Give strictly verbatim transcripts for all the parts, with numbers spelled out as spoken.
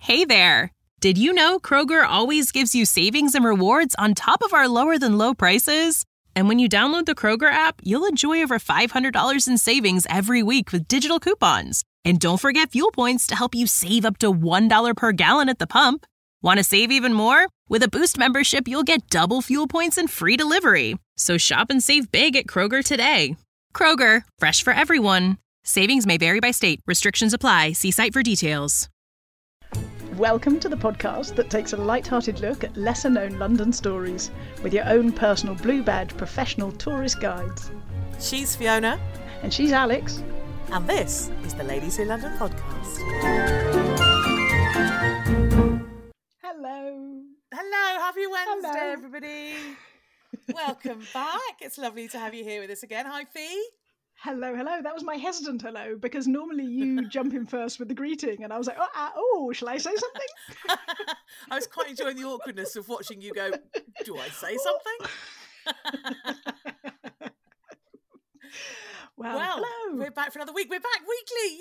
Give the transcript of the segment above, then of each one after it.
Hey there! Did you know Kroger always gives you savings and rewards on top of our lower-than-low prices? And when you download the Kroger app, you'll enjoy over five hundred dollars in savings every week with digital coupons. And don't forget fuel points to help you save up to one dollar per gallon at the pump. Want to save even more? With a Boost membership, you'll get double fuel points and free delivery. So shop and save big at Kroger today. Kroger, fresh for everyone. Savings may vary by state. Restrictions apply. See site for details. Welcome to the podcast that takes a light-hearted look at lesser-known London stories with your own personal blue badge professional tourist guides. She's Fiona. And she's Alex. And this is the Ladies Who London podcast. Hello. Hello, happy Wednesday, Hello. everybody. Welcome back. It's lovely to have you here with us again. Hi, Fee. Hello, hello. That was my hesitant hello, because normally you jump in first with the greeting, and I was like, oh, uh, oh shall I say something? I was quite enjoying the awkwardness of watching you go, do I say something? Well, well, hello. we're back for another week. We're back weekly.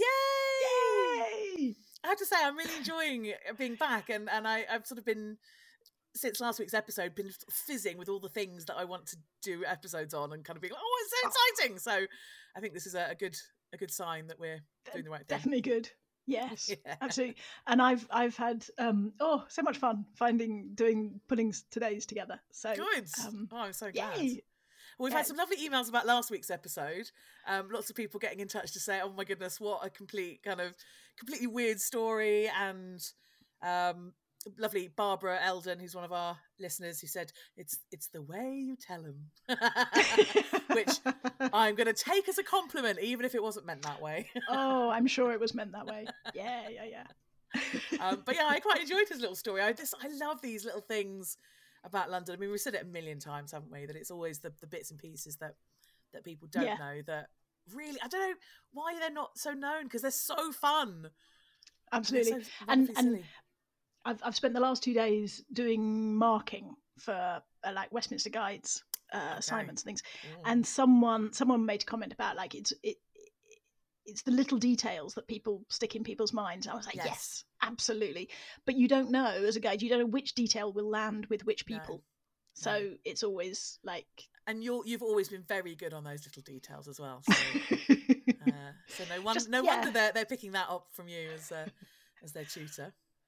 Yay! Yay! I have to say, I'm really enjoying being back, and, and I, I've sort of been, since last week's episode, been fizzing with all the things that I want to do episodes on, and kind of being like, oh, it's so exciting. So I think this is a, a good a good sign that we're doing the right thing. Definitely good. Yes, Yeah. absolutely. And I've I've had um oh so much fun finding doing putting today's together. So Good. Um, Oh, I'm so glad. yay. Well, we've Yeah. had some lovely emails about last week's episode. Um, lots of people getting in touch to say, "Oh my goodness, what a complete kind of completely weird story!" And um, lovely Barbara Eldon, who's one of our listeners, who said, "It's it's the way you tell them," which I'm going to take as a compliment, even if it wasn't meant that way. Oh, I'm sure it was meant that way. Yeah, yeah, yeah. um, but yeah, I quite enjoyed his little story. I just I love these little things about London. I mean, we've said it a million times, haven't we? That it's always the, the bits and pieces that that people don't Yeah. know that really. I don't know why they're not so known, because they're so fun. Absolutely. They're so and wonderfully and silly. I've I've spent the last two days doing marking for uh, like Westminster Guides uh, assignments and things. Mm. And someone someone made a comment about like it's it it's the little details that people stick in people's minds. I was like, Yes. yes, absolutely. But you don't know as a guide, you don't know which detail will land with which No. people. So No. it's always like And you're you've always been very good on those little details as well. So, uh, so no wonder Just- no yeah. wonder they're they're picking that up from you as uh, as their tutor,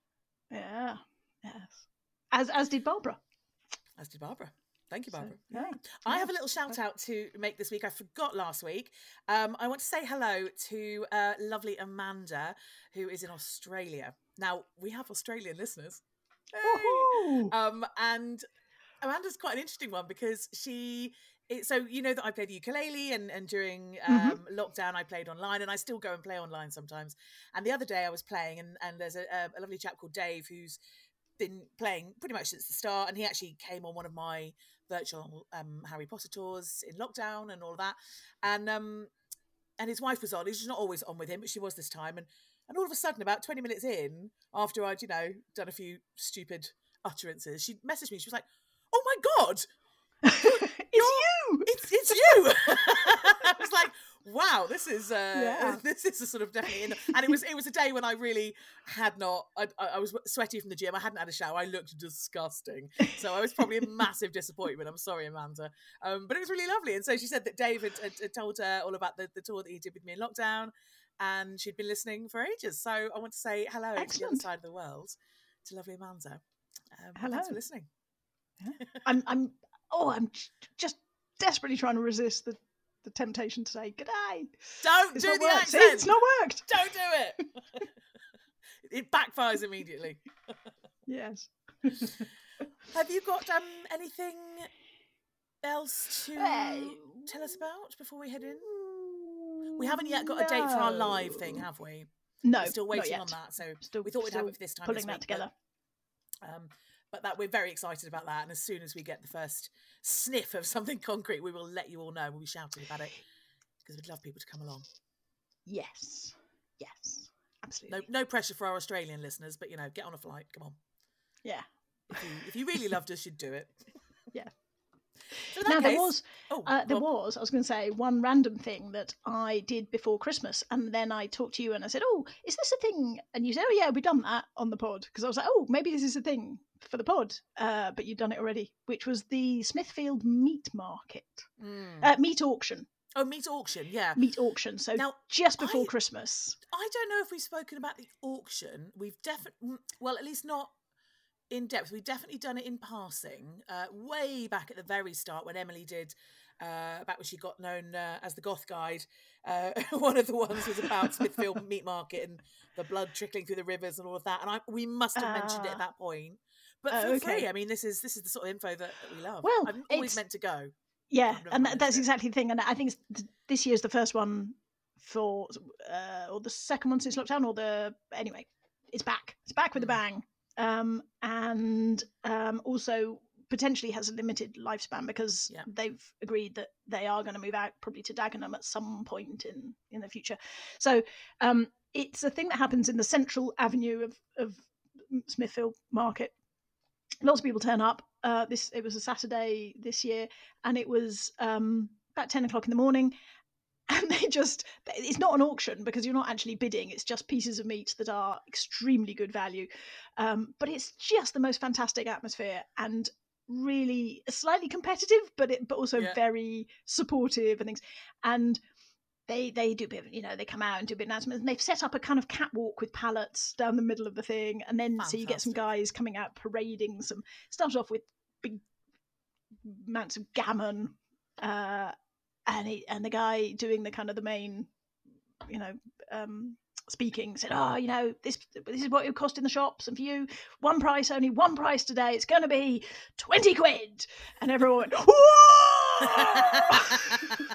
yeah, yes. As as did Barbara. as did Barbara. Thank you, So, Barbara. yeah. I have a little shout out to make this week. I forgot last week. Um, I want to say hello to uh, lovely Amanda, who is in Australia. Now, we have Australian listeners. Hey! Woohoo! Um, and Amanda's quite an interesting one, because she... It, so, you know that I play the ukulele, and, and during um, lockdown I played online, and I still go and play online sometimes. And the other day I was playing, and, and there's a, a lovely chap called Dave who's been playing pretty much since the start, and he actually came on one of my virtual um, Harry Potter tours in lockdown and all of that, and um, and his wife was on. She's not always on with him, but she was this time, and and all of a sudden, about twenty minutes in, after I'd you know done a few stupid utterances, she messaged me. She was like, "Oh my god, It's you! it's it's you!" I was like, "Wow, this is uh, Yeah. this is a sort of definitely." In and it was it was a day when I really had not. I, I I was sweaty from the gym. I hadn't had a shower. I looked disgusting, so I was probably a massive disappointment. I'm sorry, Amanda, um, but it was really lovely. And so she said that David had, had told her all about the, the tour that he did with me in lockdown, and she'd been listening for ages. So I want to say hello to the other Excellent. side of the world to lovely Amanda. Um, Hello. Thanks for listening. I'm I'm oh I'm j- just desperately trying to resist the, the temptation to say g'day. Don't It's do not the worked. See, accent. it's not worked. Don't do it. It backfires immediately. Yes. Have you got um anything else to Hey. tell us about before we head in? We haven't yet got a date for our live thing, have we? No, We're still not waiting yet. on that, so Still- we thought we'd have still it for this time pulling this that week, together. But, um, but that we're very excited about that, and as soon as we get the first sniff of something concrete, we will let you all know. We'll be shouting about it, because we'd love people to come along. Yes. Yes. Absolutely. No, no pressure for our Australian listeners, but you know, get on a flight. Come on. Yeah. If you, if you really loved us, you'd do it. Yeah. So in that now case, there was, oh, uh, there well, was. I was going to say one random thing that I did before Christmas, and then I talked to you and I said, "Oh, is this a thing?" And you said, "Oh yeah, we've done that on the pod." Because I was like, "Oh, maybe this is a thing for the pod," uh, but you'd done it already, which was the Smithfield Meat Market, mm. uh, meat auction. Oh, meat auction, yeah. Meat auction. So now, just before I, Christmas. I don't know if we've spoken about the auction. We've definitely, well, at least not in depth. We've definitely done it in passing, uh, way back at the very start when Emily did, uh, back when she got known uh, as the Goth Guide. Uh, one of the ones was about Smithfield Meat Market and the blood trickling through the rivers and all of that. And I, we must have mentioned it at that point. But Uh, feel okay. free. I mean, this is this is the sort of info that, that we love. Well, I'm always it's- meant to go. Yeah, and that, managed that's it. exactly the thing. And I think it's, th- this year's the first one for, uh, or the second one since lockdown, or the anyway, it's back. It's back with a Mm. bang, um, and um, also potentially has a limited lifespan because Yeah. they've agreed that they are going to move out probably to Dagenham at some point in in the future. So um, it's a thing that happens in the central avenue of of Smithfield Market. Lots of people turn up. Uh, this it was a Saturday this year, and it was um, about ten o'clock in the morning. And they just, it's not an auction because you're not actually bidding. It's just pieces of meat that are extremely good value. Um, but it's just the most fantastic atmosphere and really slightly competitive, but it, but also Yeah. very supportive and things. And they they do a bit of, you know, they come out and do a bit of announcements, and they've set up a kind of catwalk with pallets down the middle of the thing, and then so you get some Fantastic. guys coming out parading some, started off with big amounts of gammon, uh, and he, and the guy doing the kind of the main, you know, um, speaking said, "Oh, you know, this this is what it would cost in the shops, and for you, one price, only one price today. It's going to be twenty quid." And everyone went, "Whoa!"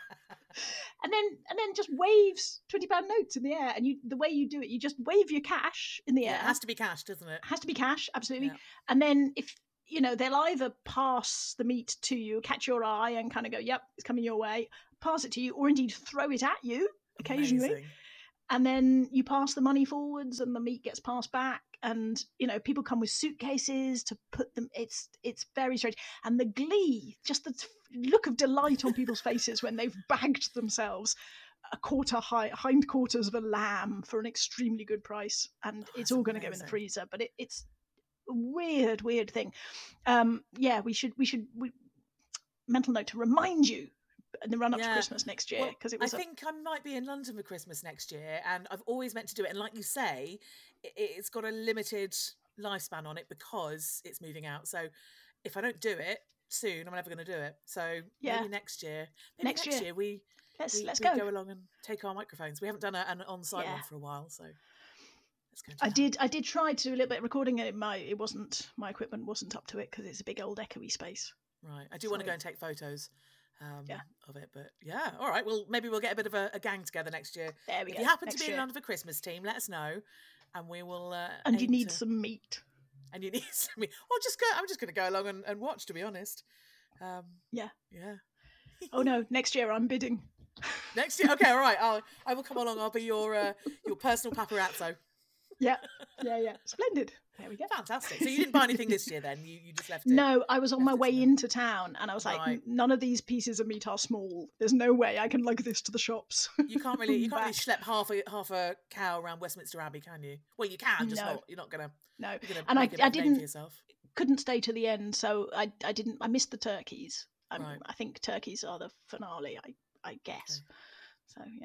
And then and then just waves twenty pound notes in the air, and you the way you do it, you just wave your cash in the Yeah, air. it has to be cash, doesn't it? It has to be cash, absolutely. Yeah. And then if you know, they'll either pass the meat to you, catch your eye, and kind of go, "Yep, it's coming your way," pass it to you, or indeed throw it at you occasionally. Amazing. And then you pass the money forwards, and the meat gets passed back. And you know, people come with suitcases to put them. It's it's very strange, and the glee, just the look of delight on people's faces when they've bagged themselves a quarter high hindquarters of a lamb for an extremely good price, and Oh, it's that's all going to go in the amazing. freezer. But it, it's a weird, weird thing. Um, yeah, we should we should we, mental note to remind you in the run up Yeah. to Christmas next year, Well, because it I was a, think I might be in London for Christmas next year, and I've always meant to do it. And like you say, it, it's got a limited lifespan on it because it's moving out. So if I don't do it soon, I'm never going to do it. So Yeah. maybe next year, maybe Next next, year. year, we let's we, let's we go. go along and take our microphones. We haven't done a, an on-site Yeah. one for a while, so let's go. Do I that. did I did try to do a little bit of recording. It my it wasn't my echoey wasn't up to it because it's a big old echoey space. Right. I do want to So- go and take photos um, Yeah. of it, but yeah. All right. Well, maybe we'll get a bit of a, a gang together next year. There we If go. you happen next to be year. in London for Christmas, team, let us know, and we will. Uh, And you aim need to- some meat. And you need some. Or just go. I'm just going to go along and, and watch. To be honest. Um, Yeah. Yeah. Oh no, next year I'm bidding. Next year. Okay. All right. I'll. I will come along. I'll be your uh, your personal paparazzo. Yeah. Yeah, yeah. Splendid. There we go. Fantastic. So you didn't buy anything this year, then? You you just left it. No, I was on my left it way to them. into town and I was like, Right. "N- none of these pieces of meat are small. There's no way I can lug this to the shops." You can't really. You can't really Back. schlep half a half a cow around Westminster Abbey, can you? Well, you can. Just No. not. You're not gonna. No. You're gonna And I- make a bit I of a name didn't- for yourself. Couldn't stay to the end, so I I didn't I missed the turkeys. Um, Right. I think turkeys are the finale, I I guess. So yeah,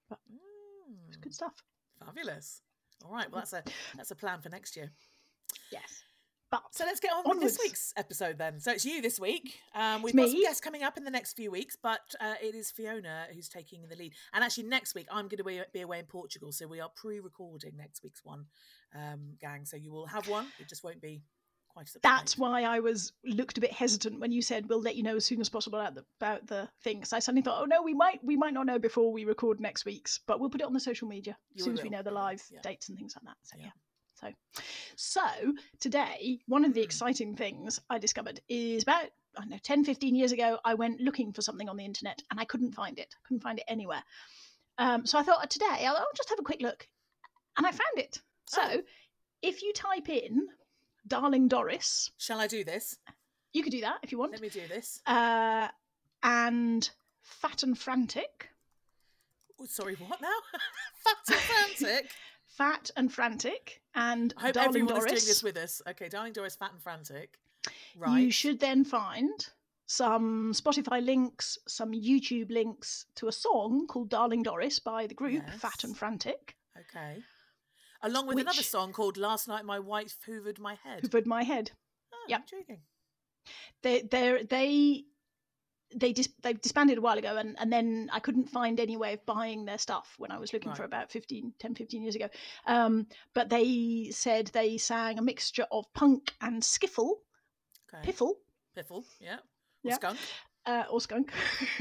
it's Mm, good stuff. fabulous. All right. Well, that's a that's a plan for next year. Yes. But So let's get on with Onwards. this week's episode then. So it's you this week. Um, we've It's got some me. guests coming up in the next few weeks, but uh, it is Fiona who's taking the lead. And actually, next week I'm going to be, be away in Portugal, so we are pre-recording next week's one, um, gang. So you will have one. It just won't be quite as up to that's date. why I was looked a bit hesitant when you said we'll let you know as soon as possible about the, about the thing. Because I suddenly thought, oh no, we might we might not know before we record next week's, but we'll put it on the social media as You soon as we will, know the you will, live yeah. dates and things like that. So Yeah. yeah. So, so today, one of the Mm. exciting things I discovered is about, I don't know, ten, fifteen years ago, I went looking for something on the internet and I couldn't find it. I couldn't find it anywhere. Um, so I thought today I'll, I'll just have a quick look. And I found it. So Oh. if you type in Darling Doris, Shall I do this? you could do that if you want. Let me do this. Uh, and Fat and Frantic. Oh, sorry, what now? Fat and Frantic? Fat and Frantic. And I hope Darling everyone Doris. is doing this with us. Okay, Darling Doris, Fat and Frantic. Right. You should then find some Spotify links, some YouTube links to a song called Darling Doris by the group Yes. Fat and Frantic. Okay. Along with Which- another song called Last Night My Wife Hoovered My Head. Hoovered My Head. Oh, Yep. intriguing. They they they they dis- they disbanded a while ago, and, and then I couldn't find any way of buying their stuff when I was looking Right. for about fifteen, ten, fifteen years ago. Um, but they said they sang a mixture of punk and skiffle, Okay. piffle, Piffle, yeah. Or Yeah. skunk. uh, or skunk.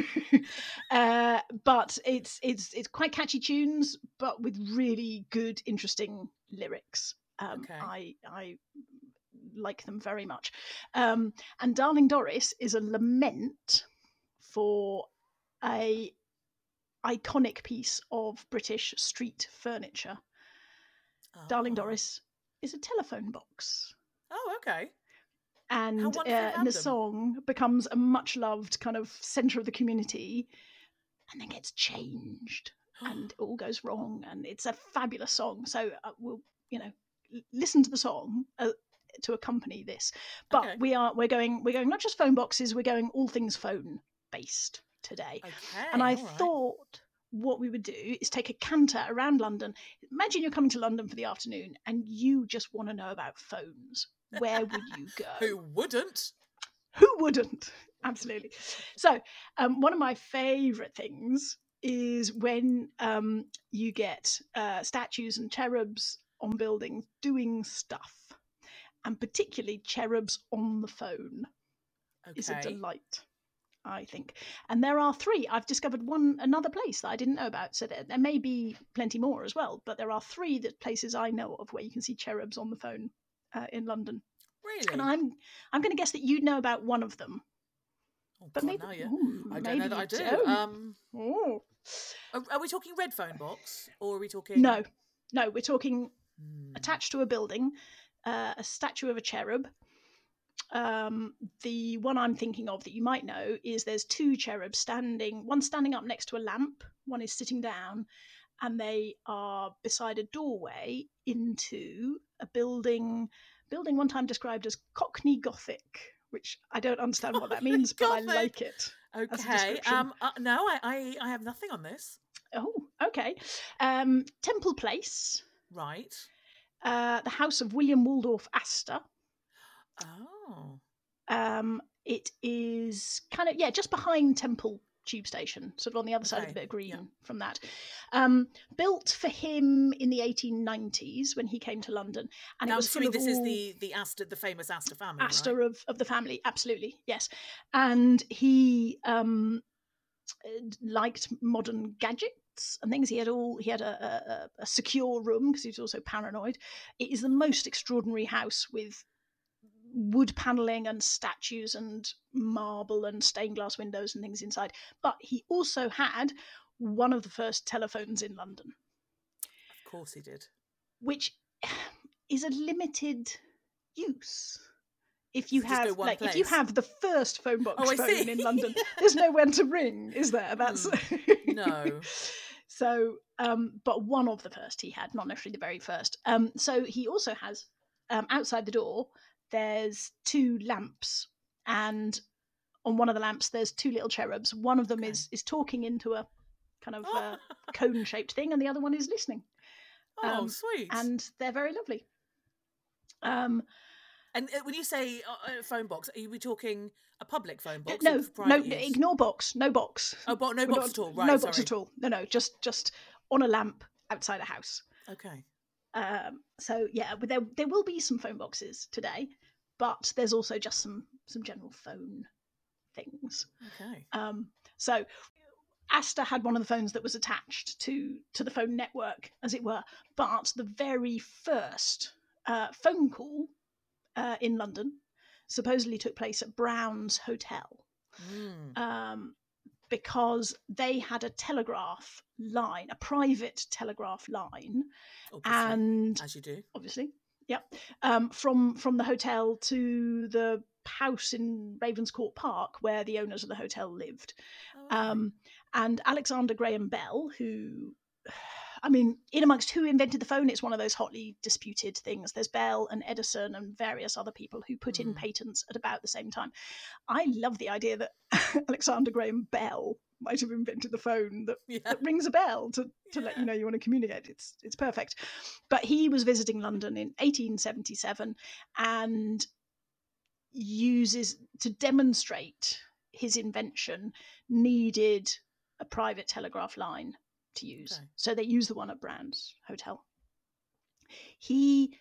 uh, but it's it's it's quite catchy tunes, but with really good, interesting lyrics. Um, Okay. I I like them very much. Um, and Darling Doris is a lament for a iconic piece of British street furniture. Darling Oh. Doris is a telephone box. Oh, okay. And wonderfully uh, the random. song becomes a much loved kind of centre of the community, and then gets changed, and it all goes wrong. And it's a fabulous song. So uh, we'll, you know, l- listen to the song uh, to accompany this. But Okay. we are we're going we're going not just phone boxes. We're going all things phone based today. Okay. And I all right. thought what we would do is take a canter around London. Imagine you're coming to London for the afternoon and you just want to know about phones. Where would you go? Who wouldn't? Who wouldn't? Absolutely. So, um, one of my favourite things is when um, you get uh, statues and cherubs on buildings doing stuff, and particularly cherubs on the phone is a Okay. delight, I think. And there are three. I've discovered one another place that I didn't know about. So there, there may be plenty more as well, but there are three that places I know of where you can see cherubs on the phone uh, in London. Really? And I'm I'm going to guess that you know about one of them. Oh, But God, maybe now you. ooh, I don't maybe know that you I do. don't. Um, Oh. are, are we talking red phone box or are we talking? No, no, we're talking Hmm. attached to a building, uh, a statue of a cherub. Um, the one I'm thinking of that you might know is there's two cherubs standing, one standing up next to a lamp, one is sitting down, and they are beside a doorway into a building, building one time described as Cockney Gothic, which I don't understand what that Cockney means, but I Gothic. like it. as a Okay. description. Um. Uh, no, I, I I have nothing on this. Oh, okay. Um, Temple Place, Right. uh, the house of William Waldorf Astor. Oh. Um, it is kind of, yeah, just behind Temple Tube Station, sort of on the other side of Okay, the bit of green yeah. from that. Um, built for him in the eighteen nineties when he came to London. And Now, it I'm was full assuming of this is all the the Astor, the famous Astor family, Astor right? of, of the family, absolutely, yes. And he um, liked modern gadgets and things. He had all he had a, a, a secure room because he was also paranoid. It is the most extraordinary house with wood paneling and statues and marble and stained glass windows and things inside. But he also had one of the first telephones in London, Of course he did. which is a limited use. If you Does it just go have one like if you place? have the first phone box Oh, I phone see. in London, there's nowhere to ring, is there? That's No. So, um, but one of the first he had, not necessarily the very first. Um, so he also has um, outside the door. There's two lamps, and on one of the lamps there's two little cherubs. One of them Okay. is is talking into a kind of Oh, uh, cone-shaped thing, and the other one is listening. oh um, sweet. And they're very lovely. Um, And uh, when you say uh, uh, phone box, are we talking a public phone box no, or for no, private use? ignore box, no box. Oh, bo- no We're box not- at all. Right. no sorry. box at all. No, no, just just on a lamp outside a house. Okay. Um, so yeah, but there there will be some phone boxes today, but there's also just some some general phone things. Okay. Um, so Astor had one of the phones that was attached to to the phone network, as it were. But the very first uh, phone call uh, in London supposedly took place at Brown's Hotel. Mm. Um, because they had a telegraph line, a private telegraph line, Obviously, and as you do. obviously, yep, um, from from the hotel to the house in Ravenscourt Park where the owners of the hotel lived. Oh, okay. Um, and Alexander Graham Bell, who, I mean, in amongst who invented the phone, it's one of those hotly disputed things. There's Bell and Edison and various other people who put in Mm. patents at about the same time. I love the idea that Alexander Graham Bell might have invented the phone that, Yeah. that rings a bell to, to let Yeah. you know you want to communicate. It's it's perfect. But he was visiting London in eighteen seventy-seven and uses, to demonstrate his invention, needed a private telegraph line to use. Okay. So they used the one at Brown's Hotel. He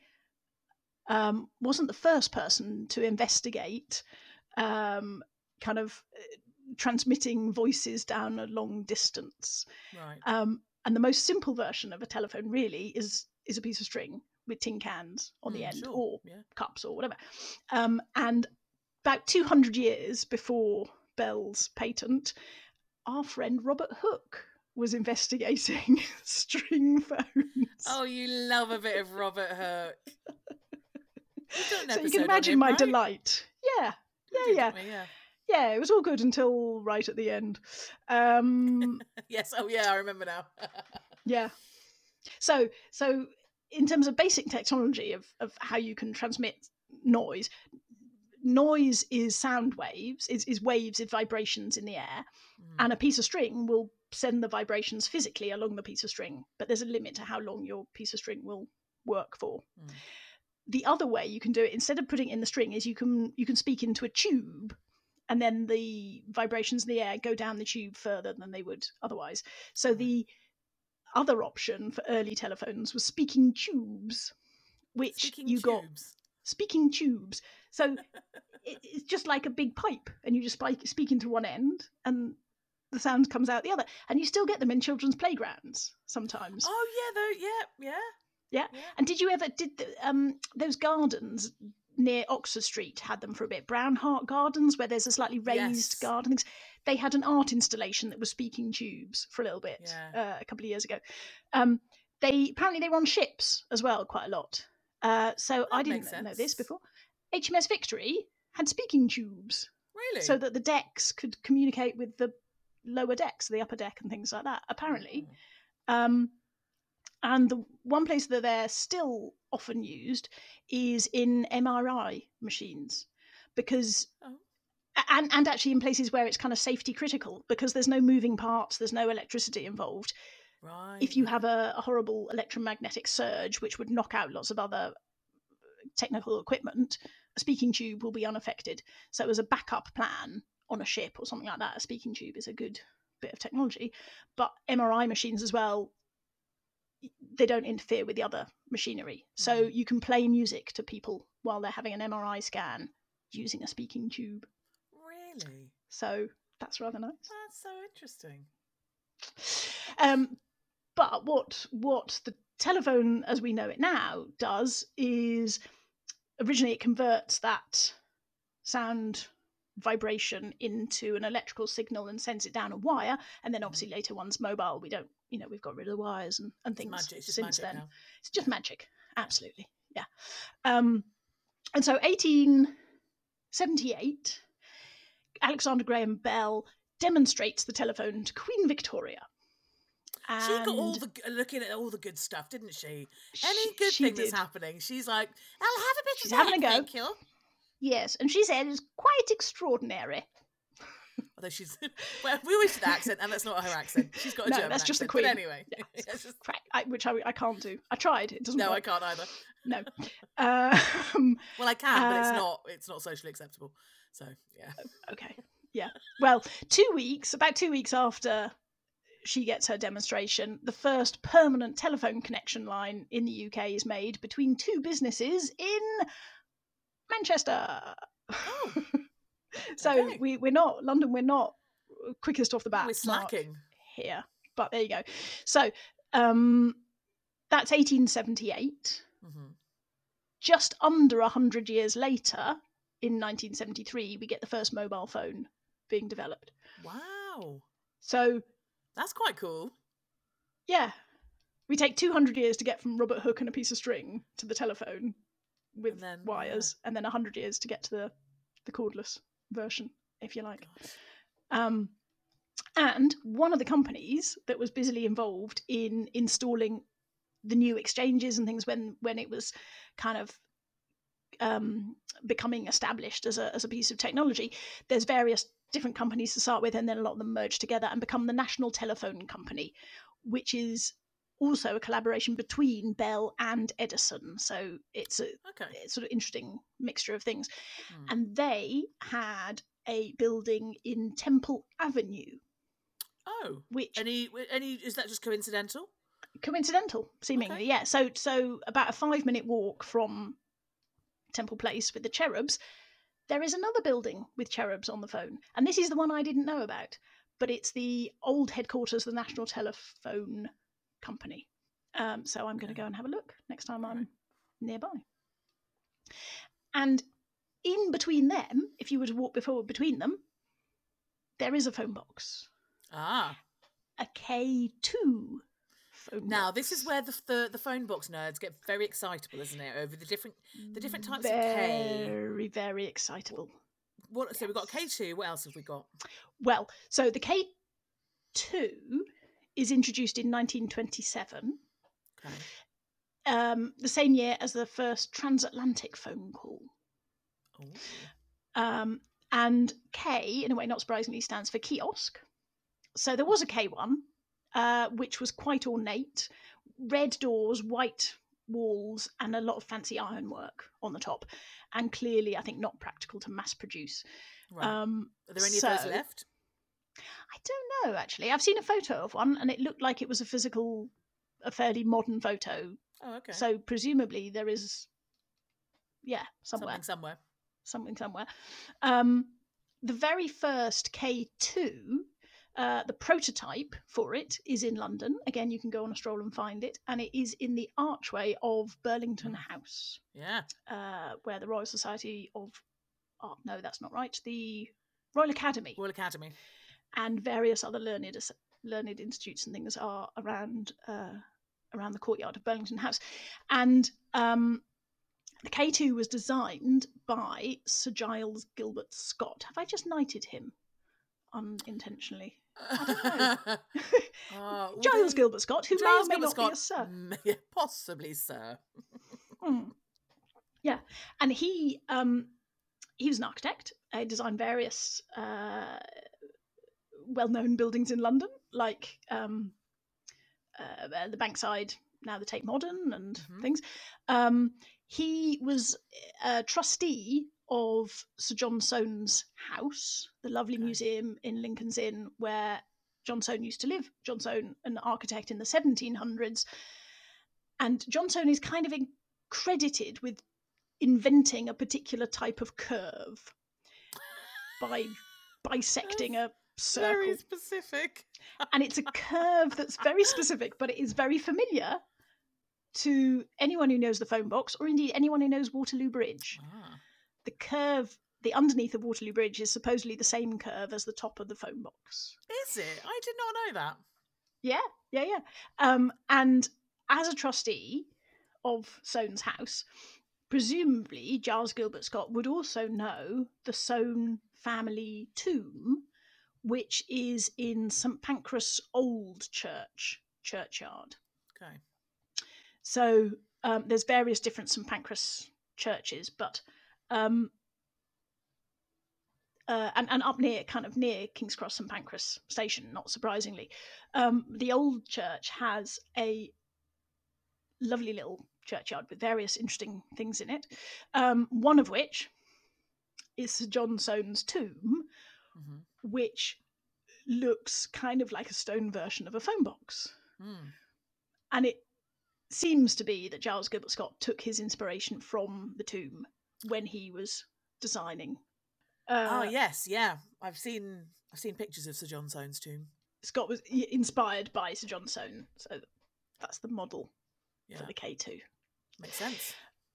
um, wasn't the first person to investigate um, kind of uh, transmitting voices down a long distance. Right. Um, and the most simple version of a telephone really is is a piece of string with tin cans on the Mm, end, sure. or Yeah. cups or whatever. Um, and about two hundred years before Bell's patent, our friend Robert Hooke was investigating string phones. Oh, you love a bit of Robert Hooke. We've done an So you episode can on imagine him, my right? delight. Yeah, We yeah, did, yeah. didn't we? Yeah. Yeah, it was all good until right at the end. Um, Yes. Oh, yeah. I remember now. yeah. So, so in terms of basic technology of, of how you can transmit noise, noise is sound waves, is, is waves, is vibrations in the air, Mm. and a piece of string will send the vibrations physically along the piece of string, but there's a limit to how long your piece of string will work for. Mm. The other way you can do it, instead of putting it in the string, is you can you can speak into a tube, and then the vibrations in the air go down the tube further than they would otherwise. So Right. the other option for early telephones was speaking tubes, which Speaking you got tubes. speaking tubes. So it, it's just like a big pipe, and you just speak, speak into one end, and the sound comes out the other. And you still get them in children's playgrounds sometimes. Oh, yeah. Though. Yeah. Yeah. Yeah. Yeah. And did you ever did the, um those gardens near Oxford Street had them for a bit? Brown Heart Gardens, where there's a slightly raised Yes. garden. Things. They had an art installation that was speaking tubes for a little bit Yeah. uh, a couple of years ago. Um, they apparently they were on ships as well quite a lot. Uh, so That I didn't makes know this sense. before. H M S Victory had speaking tubes Really? so that the decks could communicate with the lower decks, the upper deck, and things like that. Apparently. Oh. Um, and the one place that they're still often used is in M R I machines, because Oh. and and actually in places where it's kind of safety critical, because there's no moving parts, there's no electricity involved. Right. If you yeah. have a, a horrible electromagnetic surge which would knock out lots of other technical equipment, a speaking tube will be unaffected. So as a backup plan on a ship or something like that, a speaking tube is a good bit of technology. But M R I machines as well, they don't interfere with the other machinery. So Mhm. you can play music to people while they're having an M R I scan using a speaking tube. Really? So that's rather nice. That's so interesting. Um, but what what the telephone as we know it now does is, originally it converts that sound vibration into an electrical signal and sends it down a wire, and then obviously later one's mobile. We don't, you know, we've got rid of the wires and, and It's things magic. It's just since magic then. now. It's just magic, absolutely, yeah. Um, and so eighteen seventy-eight, Alexander Graham Bell demonstrates the telephone to Queen Victoria. And She got all the looking at all the good stuff, didn't she? Any she, good she thing did. that's happening, she's like, "I'll have a bit She's of having that, a go. thank you." Yes, and she said it's quite extraordinary. Although she's, well, we wish the accent, and that's not her accent. She's got a No, German that's just the accent. Queen. But anyway, Yeah, it's just- Crack, I, which I, I can't do. I tried. It doesn't no, I work. can't either. No. Um, Well, I can, but it's uh, not. It's not socially acceptable. So yeah. okay. Yeah. Well, two weeks, about two weeks after she gets her demonstration, the first permanent telephone connection line in the U K is made between two businesses in Manchester. Oh. So Okay. we, we're not, London, we're not quickest off the bat. We're mark slacking. here. But there you go. So um, that's eighteen seventy-eight. Mm-hmm. Just under one hundred years later, in nineteen seventy-three, we get the first mobile phone being developed. Wow. So, That's quite cool. yeah, we take two hundred years to get from Robert Hooke and a piece of string to the telephone with And then, wires, and then one hundred years to get to the the cordless version, if you like. Gosh. Um, and one of the companies that was busily involved in installing the new exchanges and things when when it was kind of um, becoming established as a as a piece of technology, there's various different companies to start with, and then a lot of them merge together and become the National Telephone Company, which is also a collaboration between Bell and Edison. So it's a Okay. it's sort of interesting mixture of things. Hmm. And they had a building in Temple Avenue. Oh, which any any is that just coincidental? Coincidental, seemingly, Okay. yeah. So so about a five minute walk from Temple Place with the Cherubs, there is another building with Cherubs on the phone, and this is the one I didn't know about. But it's the old headquarters of the National Telephone Company. Um, so I'm going to Okay. go and have a look next time All I'm right. nearby. And in between them, if you were to walk before between them, there is a phone box, Ah. a K two phone Now box. this is where the, the the phone box nerds get very excitable, isn't it? Over the different the different types very, of K. Very, very excitable. What? So we've got Yes. K two. What else have we got? Well, so the K two is introduced in nineteen twenty-seven, Okay. um, the same year as the first transatlantic phone call. Oh. Um, and K, in a way not surprisingly, stands for kiosk. So there was a K one, uh, which was quite ornate, red doors, white walls, and a lot of fancy ironwork on the top, and clearly, I think, not practical to mass produce. Right. Um, Are there any so, of those left? I don't know, actually. I've seen a photo of one, and it looked like it was a physical, a fairly modern photo. Oh, okay. So presumably there is, yeah, somewhere. Something somewhere. Something somewhere. Um, the very first K two, uh, the prototype for it is in London. Again, you can go on a stroll and find it. And it is in the archway of Burlington Mm. House, Yeah. uh, where the Royal Society of Art, no, that's not right, the Royal Academy Royal Academy. and various other learned learned institutes and things are around uh, around the courtyard of Burlington House. And um, the K two was designed by Sir Giles Gilbert Scott. Have I just knighted him unintentionally? I don't know. Oh, well, Giles they- Gilbert Scott, who Giles may or may Gilbert not be a Scott, sir. may- possibly sir. Hmm. Yeah, and he um, he was an architect. He designed various uh, well-known buildings in London, like um, uh, the Bankside, now the Tate Modern, and Mhm. things. Um, he was a trustee of Sir John Soane's house, the lovely Okay. museum in Lincoln's Inn where John Soane used to live. John Soane, an architect in the seventeen hundreds. And John Soane is kind of in- credited with inventing a particular type of curve by bisecting a circle. Very specific. And it's a curve that's very specific, but it is very familiar to anyone who knows the phone box, or indeed anyone who knows Waterloo Bridge. Ah. The curve, the underneath of Waterloo Bridge is supposedly the same curve as the top of the phone box. Is it? I did not know that. Yeah, yeah, yeah. Um, and as a trustee of Soane's house, presumably Giles Gilbert Scott would also know the Soane family tomb, which is in St Pancras Old Church churchyard. Okay. So um, there's various different St Pancras churches, but um, uh, and, and up near, kind of near King's Cross St Pancras station, not surprisingly, um, the old church has a lovely little churchyard with various interesting things in it. Um, one of which is Sir John Soane's tomb, Mhm. which looks kind of like a stone version of a phone box. Mm. And it seems to be that Giles Gilbert Scott took his inspiration from the tomb when he was designing. Uh, oh yes, yeah. I've seen I've seen pictures of Sir John Soane's tomb. Scott was inspired by Sir John Soane, so that's the model Yeah, for the K two. makes sense.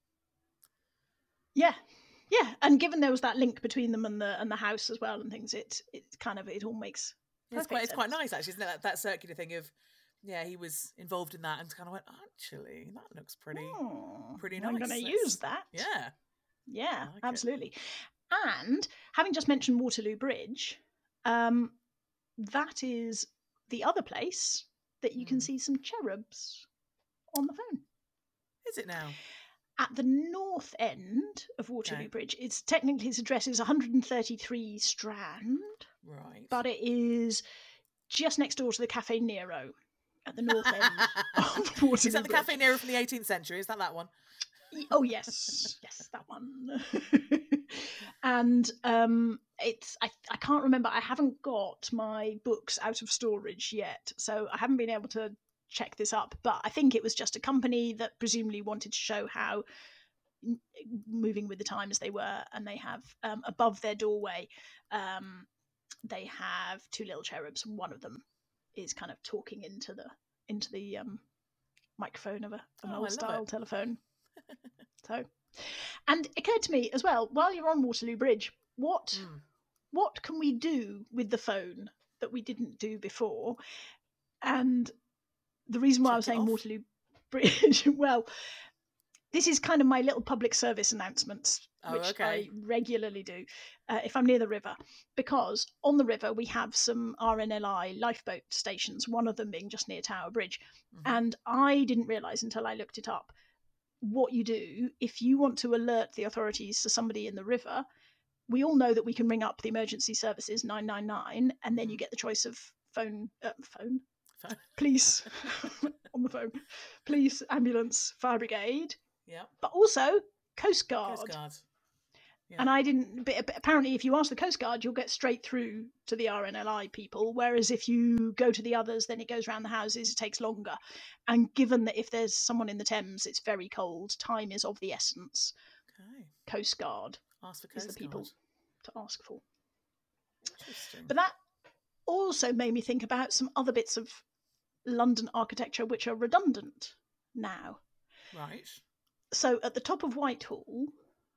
Yeah, yeah, and given there was that link between them and the and the house as well and things, it it kind of it all makes It's perfect quite it's quite sense. nice actually, isn't it? That, that circular thing of yeah, he was involved in that and kind of went, actually, that looks pretty Oh, pretty I'm nice. going to Let's- use that. Yeah. Yeah, I like it. absolutely. And having just mentioned Waterloo Bridge, um, that is the other place that you can Mm. see some cherubs on the phone. Is it now? At the north end of Waterloo Okay. Bridge, it's technically its address is one hundred thirty-three Strand, Right. but it is just next door to the Cafe Nero at the north end of Waterloo Is that the Bridge. Cafe Nero from the eighteenth century? Is that that one? Oh yes, yes, that one. And um, it's I, I can't remember. I haven't got my books out of storage yet, so I haven't been able to check this up. But I think it was just a company that presumably wanted to show how moving with the times they were, and they have um, above their doorway, um, they have two little cherubs, and one of them is kind of talking into the into the um, microphone of a, an Oh, I old love style it. telephone. So, and it occurred to me as well, while you're on Waterloo Bridge, what Mm. what can we do with the phone that we didn't do before? And the reason why I was Shut it saying off. Waterloo Bridge, well, this is kind of my little public service announcements, Oh, which okay. I regularly do uh, if I'm near the river, because on the river we have some R N L I lifeboat stations, one of them being just near Tower Bridge. Mhm. And I didn't realise until I looked it up what you do if you want to alert the authorities to somebody in the river. We all know that we can ring up the emergency services nine nine nine, and then you Mhm. get the choice of phone, uh, phone, Phone. police on the phone, police, ambulance, fire brigade, Yeah. but also Coast Guard. Coast Guard. Yeah. And I didn't. But apparently, if you ask the Coast Guard, you'll get straight through to the R N L I people. Whereas if you go to the others, then it goes around the houses. It takes longer. And given that if there's someone in the Thames, it's very cold. Time is of the essence. Okay. Coast Guard Ask for is Coast the people Guard. to ask for. Interesting. But that also made me think about some other bits of London architecture which are redundant now. Right. So at the top of Whitehall,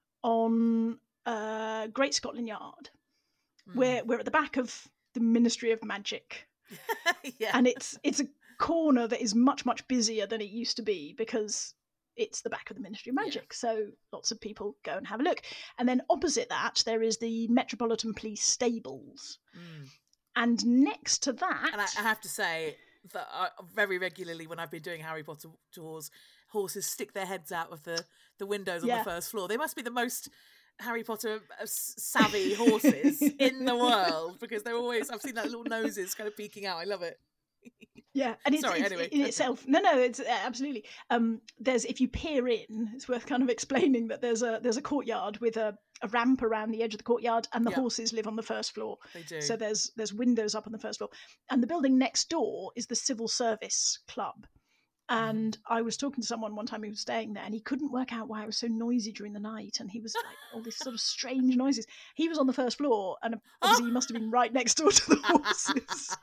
on uh, Great Scotland Yard, Mm. we're we're at the back of the Ministry of Magic, Yeah. and it's it's a corner that is much much busier than it used to be because it's the back of the Ministry of Magic. So lots of people go and have a look. And then opposite that, there is the Metropolitan Police Stables, Mm. and next to that, And I, I have to say that I, very regularly when I've been doing Harry Potter tours, horses stick their heads out of the, the windows on Yeah. the first floor. They must be the most Harry Potter uh, s- savvy horses in the world, because they're always, I've seen that little noses kind of peeking out. I love it. yeah, and it's, Sorry, it's anyway, in continue. itself. No, no, it's uh, absolutely. Um, there's if you peer in, it's worth kind of explaining that there's a there's a courtyard with a, a ramp around the edge of the courtyard, and the Yeah. horses live on the first floor. They do. So there's there's windows up on the first floor, and the building next door is the Civil Service Club. And I was talking to someone one time who was staying there, and he couldn't work out why it was so noisy during the night, and he was like all these sort of strange noises. He was on the first floor, and obviously he must have been right next door to the horses.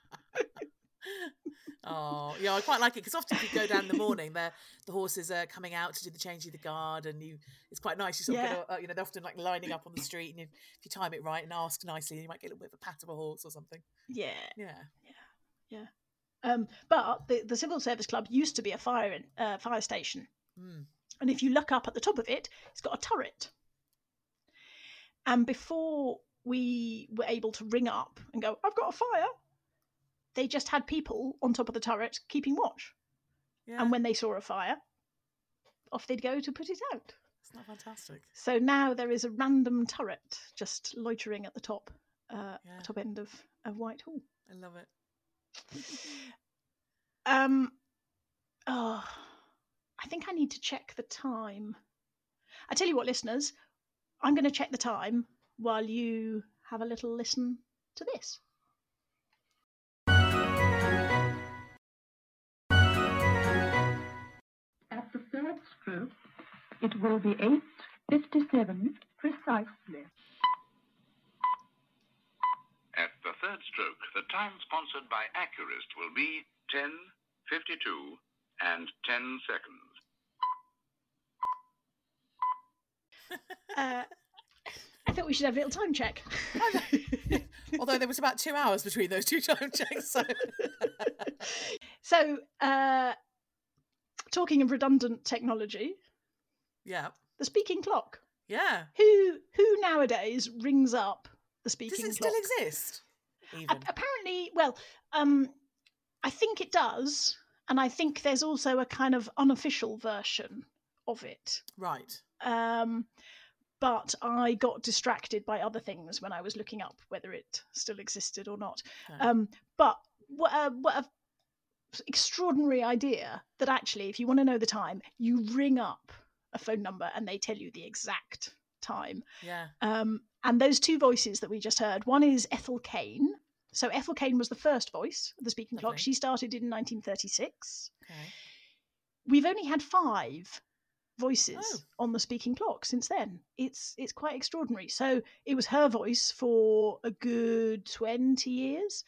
Oh, yeah, I quite like it, because often if you go down in the morning, the the horses are coming out to do the change of the guard, and you it's quite nice. You sort Yeah. of get, a, you know, they're often like lining up on the street, and you, if you time it right and ask nicely, you might get a little bit of a pat of a horse or something. Yeah, Yeah. yeah. Um, but the, the Civil Service Club used to be a fire in, uh, fire station, Mm. and if you look up at the top of it, it's got a turret. And before we were able to ring up and go, "I've got a fire," they just had people on top of the turret keeping watch. Yeah. And when they saw a fire, off they'd go to put it out. Isn't that fantastic? So now there is a random turret just loitering at the top, uh, Yeah. top end of, of Whitehall. I love it. Um, oh, I think I need to check the time. I tell you what, listeners, I'm going to check the time while you have a little listen to this. At the third stroke, it will be eight fifty-seven precisely. At the third stroke, the time sponsored by Accurist will be ten fifty-two and ten seconds. Uh, I thought we should have a little time check. Although there was about two hours between those two time checks. So, So, uh, talking of redundant technology, yeah. the speaking clock. Yeah. Who who nowadays rings up the speaking Does it clock? still exist? Even. A- apparently, well, um, I think it does, and I think there's also a kind of unofficial version of it. Right. Um, but I got distracted by other things when I was looking up whether it still existed or not. Okay. Um, but what a, what a extraordinary idea that actually, if you want to know the time, you ring up a phone number and they tell you the exact time. Yeah. Um, and those two voices that we just heard, one is Ethel Kane. So Ethel Kane was the first voice of the speaking clock. Lovely. She started in nineteen thirty-six. Okay. We've only had five voices Oh. on the speaking clock since then. It's it's quite extraordinary. So it was her voice for a good twenty years.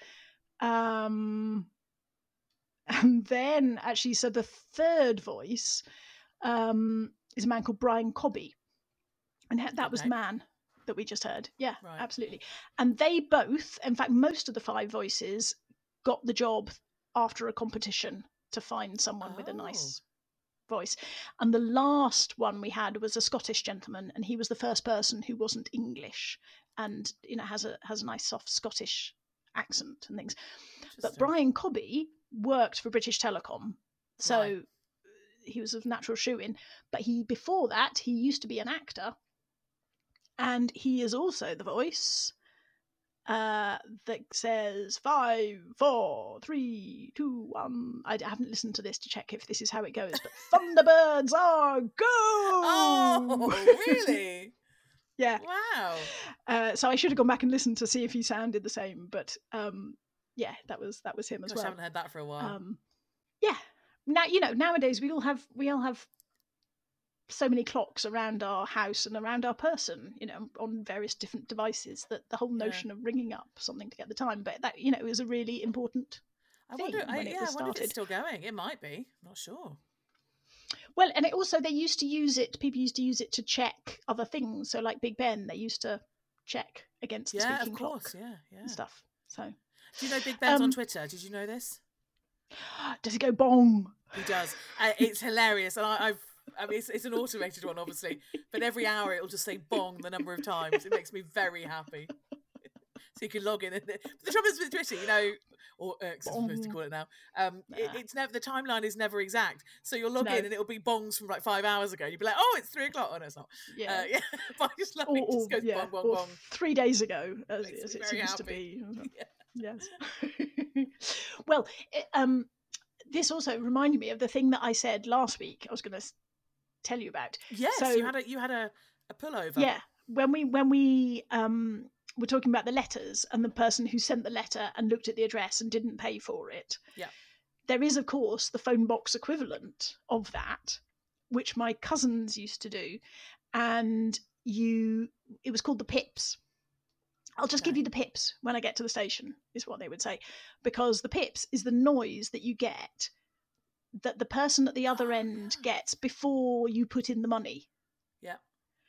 Um, and then actually, so the third voice um, is a man called Brian Cobby. And that that was the Okay. man that we just heard. Yeah, Right. absolutely. And they both, in fact, most of the five voices got the job after a competition to find someone with a nice voice. And the last one we had was a Scottish gentleman, and he was the first person who wasn't English and, you know, has a has a nice soft Scottish accent and things. But Interesting. Brian Cobby worked for British Telecom, so Right. he was a natural shoe-in. But he before that, he used to be an actor. And he is also the voice uh, that says five, four, three, two, one. I haven't listened to this to check if this is how it goes, but Thunderbirds are go! Oh, really? Yeah. Wow. Uh, so I should have gone back and listened to see if he sounded the same, but um, yeah, that was that was him as Gosh, I well. haven't heard that for a while. Um, yeah. Now you know nowadays we all have we all have so many clocks around our house and around our person, you know, on various different devices, that the whole Yeah. notion of ringing up something to get the time, but that, you know, is a really important I thing wonder. I, when it yeah, was I wonder if it's started. still going. It might be. I'm not sure. Well, and it also, they used to use it, people used to use it to check other things. So like Big Ben, they used to check against the Yeah, speaking of course. clock Yeah, yeah. and stuff. So Do you know Big Ben's on Um, Twitter? Did you know this? does it go bong? He does. Uh, it's hilarious, and I, I've. I mean, it's, it's an automated one, obviously, but every hour it'll just say "bong" the number of times. It makes me very happy. So you can log in. And the, the trouble is with Twitter, you know, or X, I'm supposed to Bong. call it now. Um, it, Nah. it's never the timeline is never exact. So you'll log No. in and it'll be bongs from like five hours ago. You'll be like, "Oh, it's three o'clock." Oh no, it's not. Yeah. Uh, yeah. But I just love Or, it. It or, just goes yeah, bong, bong, or bong. three days ago, as, Makes as me it very seems to happy. be. Yeah. Yes. Well, it, um, this also reminded me of the thing that I said last week. I was going to tell you about. Yes, So- you had a you had a, a pullover. Yeah, when we when we um were talking about the letters and the person who sent the letter and looked at the address and didn't pay for it. Yeah. There is, of course, the phone box equivalent of that, which my cousins used to do, and you it was called the pips. I'll just give Okay. you the pips when I get to the station, is what they would say, because the pips is the noise that you get that the person at the other Oh, end yeah. gets before you put in the money. Yeah.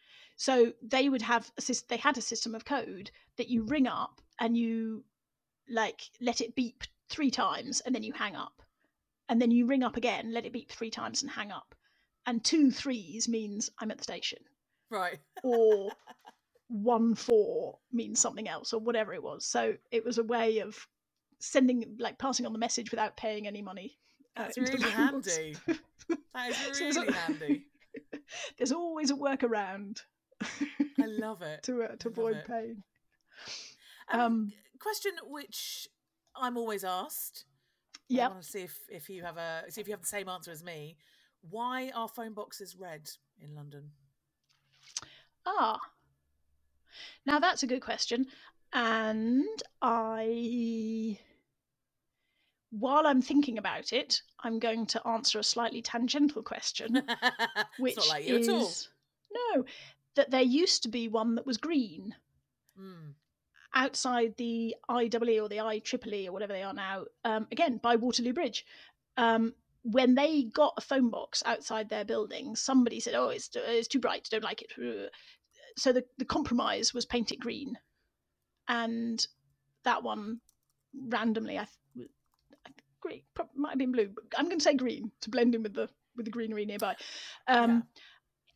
So they would have a system, they had a system of code that you ring up and you like let it beep three times and then you hang up. And then you ring up again, let it beep three times and hang up. And two threes means I'm at the station. Right. Or one four means something else, or whatever it was. So it was a way of sending, like passing on the message without paying any money. uh, That's into the really phone box. handy. That is So really there's a- handy. There's always a workaround I love it. to uh, to I love avoid it. paying. Um, Um, question which I'm always asked. I Yep. want to see if, if you have a see if you have the same answer as me. Why are phone boxes red in London? Ah, now that's a good question, and I, while I'm thinking about it, I'm going to answer a slightly tangential question, which it's not like you is at all. no, that there used to be one that was green Mm. outside the I W E or the I triple E or whatever they are now. Um, again, by Waterloo Bridge. Um, when they got a phone box outside their building, somebody said, "Oh, it's it's too bright. Don't like it." So the, the compromise was paint it green, and that one randomly, I, th- I th- green might have been blue, but I'm going to say green to blend in with the with the greenery nearby. Um,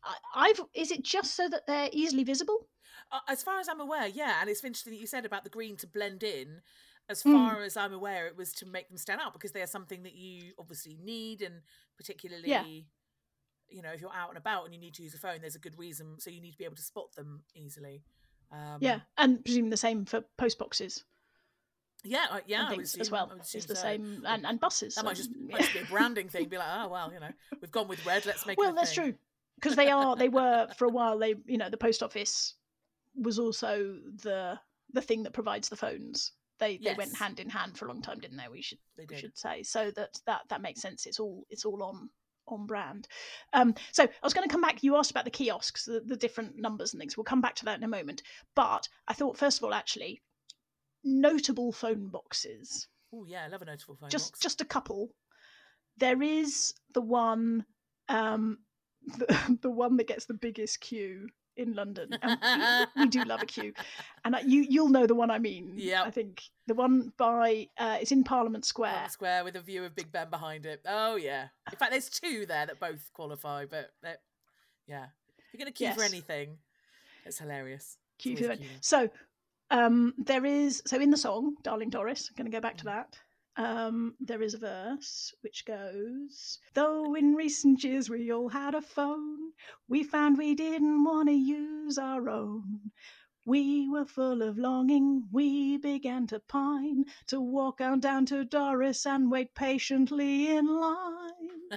I, I've is it just so that they're easily visible? Uh, as far as I'm aware, yeah. And it's interesting that you said about the green to blend in. As Mm. far as I'm aware, it was to make them stand out because they are something that you obviously need, and particularly, Yeah. you know, if you're out and about and you need to use a phone, there's a good reason. So you need to be able to spot them easily. Um, Yeah, and presume the same for post boxes yeah, uh, yeah. and I would things assume, as well. I would assume It's the so. same, Or and, and buses. that might um, just yeah. might just be a branding thing. Be like, oh well, you know, we've gone with red. Let's make Well, it a that's thing. true because they are they were for a while. They you know the post office was also the the thing that provides the phones. They they went Yes. hand in hand for a long time, didn't they? We should They we did. should say so that that that makes sense. It's all it's all on on brand. Um, so I was going to come back. You asked about the kiosks, the, the different numbers and things. We'll come back to that in a moment. But I thought first of all, actually, notable phone boxes. Oh yeah, I love a notable phone Just box. just a couple. There is the one, um, the, the one that gets the biggest queue in London, and we, we do love a queue. And uh, you you'll know the one I mean. Yep. I think the one by uh, it's in Parliament Square. Parliament Square with a view of Big Ben behind it. Oh yeah. In fact, there's two there that both qualify, but they're- yeah, if you're gonna queue for Yes. anything, it's hilarious. It's Queue always for a event. queue there. So um, there is so in the song, Darling Doris. I'm going to go back to that. Um, there is a verse which goes, though in recent years we all had a phone, we found we didn't want to use our own. We were full of longing, we began to pine, to walk on down to Doris and wait patiently in line.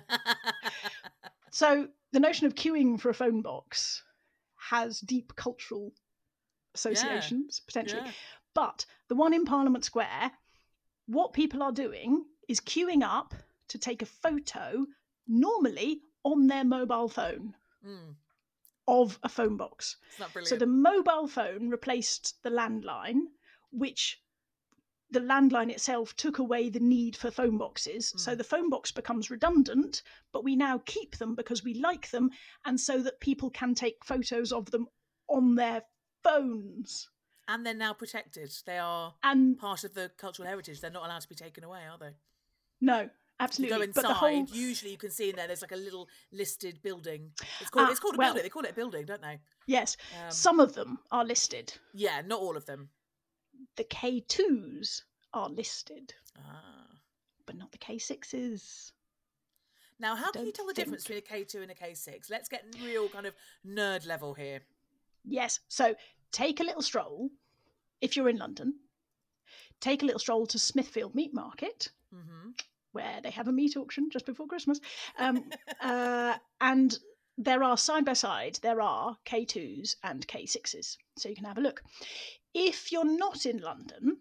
So the notion of queuing for a phone box has deep cultural associations, potentially. yeah. But the one in Parliament Square, what people are doing is queuing up to take a photo, normally on their mobile phone, Mm, of a phone box. it's not brilliant. So the mobile phone replaced the landline, which the landline itself took away the need for phone boxes. Mm. So the phone box becomes redundant, but we now keep them because we like them, and so that people can take photos of them on their phones. And they're now protected. They are And part of the cultural heritage. They're not allowed to be taken away, are they? no, If you absolutely. go inside, but the whole usually you can see in there. There's like a little listed building. It's called. Ah, it's called a well- building. They call it a building, don't they? yes, Um, some of them are listed. Yeah, not all of them. The K twos are listed, Ah. but not the K sixes. Now, how can you don't tell the difference think- between a K two and a K six? Let's get real kind of nerd level here. Yes, so take a little stroll if you're in London. Take a little stroll to Smithfield Meat Market, Mm-hmm. where they have a meat auction just before Christmas. Um, uh, and there are side by side, there are K twos and K sixes. So you can have a look. If you're not in London,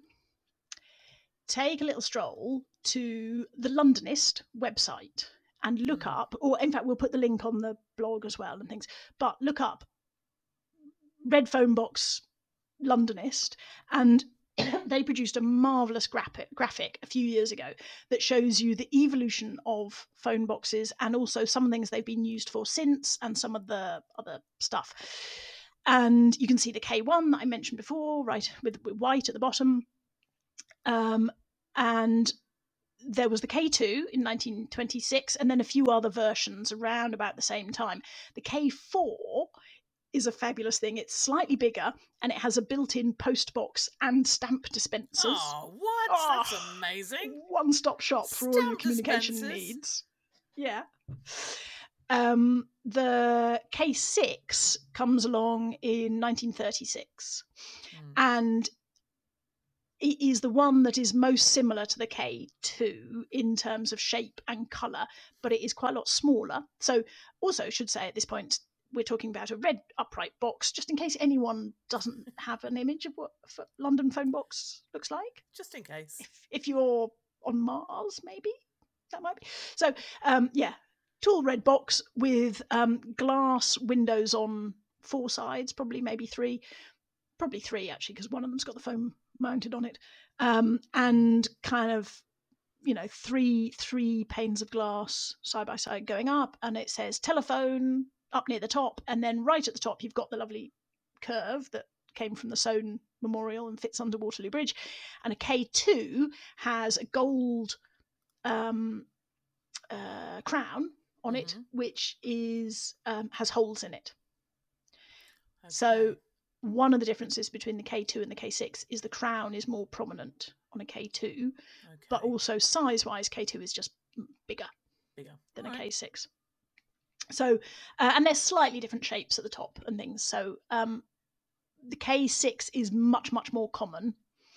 take a little stroll to the Londonist website and look Mm. up, or in fact, we'll put the link on the blog as well and things, but look up Red Phone Box Londonist, and they produced a marvellous graphic, graphic a few years ago that shows you the evolution of phone boxes and also some things they've been used for since and some of the other stuff. And you can see the K one that I mentioned before, right, with, with white at the bottom. Um, and there was the K two in nineteen twenty-six, and then a few other versions around about the same time. The K four is a fabulous thing. It's slightly bigger, and it has a built-in post box and stamp dispensers. Oh, what? Oh, That's amazing. One-stop shop for all your Stamp communication dispensers. needs. Yeah. Um, the K six comes along in nineteen thirty-six, Mm. and it is the one that is most similar to the K two in terms of shape and colour, but it is quite a lot smaller. So, also should say at this point, we're talking about a red upright box, just in case anyone doesn't have an image of what a London phone box looks like. Just in case. If, if you're on Mars, maybe that might be. So, um, yeah, tall red box with um, glass windows on four sides, probably maybe three, probably three actually, because one of them's got the phone mounted on it, um, and kind of, you know, three three panes of glass side by side going up, and it says telephone up near the top, and then right at the top you've got the lovely curve that came from the Soane Memorial and fits under Waterloo Bridge, and a K two has a gold um, uh, crown on mm-hmm. it, which is um, has holes in it. Okay. So one of the differences between the K two and the K six is the crown is more prominent on a K two, okay. but also size-wise, K two is just bigger, bigger. than All a right. K six. So, uh, and there's slightly different shapes at the top and things. So um, the K six is much, much more common.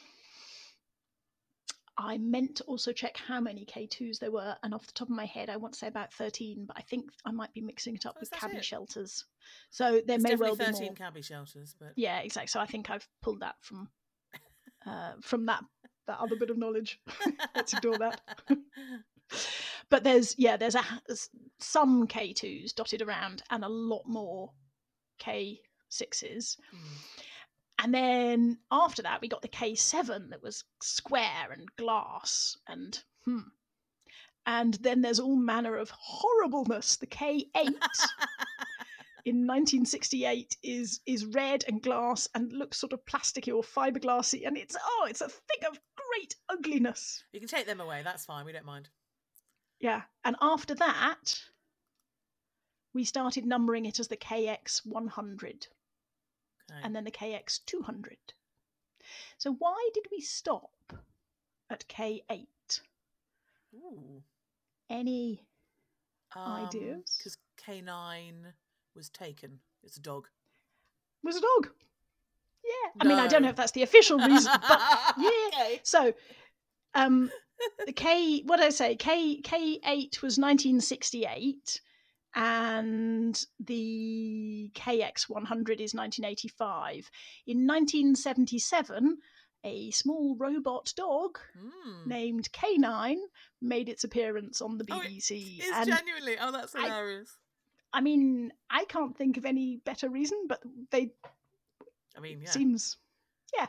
I meant to also check how many K twos there were, and off the top of my head, I want to say about thirteen, but I think I might be mixing it up Oh, with is that cabbie it? shelters. So there It's may definitely well be thirteen more. cabbie shelters, but Yeah, exactly. So I think I've pulled that from uh, from that that other bit of knowledge. Let's ignore that. But there's yeah, there's a some K twos dotted around, and a lot more K sixes. Mm. And then after that, we got the K seven that was square and glass and hmm. And then there's all manner of horribleness. The K eight in nineteen sixty-eight is is red and glass and looks sort of plasticky or fiberglassy, and it's oh, it's a thing of great ugliness. You can take them away. That's fine. We don't mind. Yeah, and after that, we started numbering it as the K X one hundred. Okay. And then the K X two hundred. So why did we stop at K eight? Ooh. Any um, ideas? Because K nine was taken. It's a dog. Was a dog. Yeah. No. I mean, I don't know if that's the official reason, but yeah. Okay. So, um, the K, what did I say? K K eight was nineteen sixty-eight. And the K X one hundred is nineteen eighty-five. In nineteen seventy-seven, a small robot dog mm. named K nine made its appearance on the B B C. Oh, it's and genuinely. Oh, that's hilarious. I, I mean, I can't think of any better reason, but they. I mean, yeah. Seems, yeah.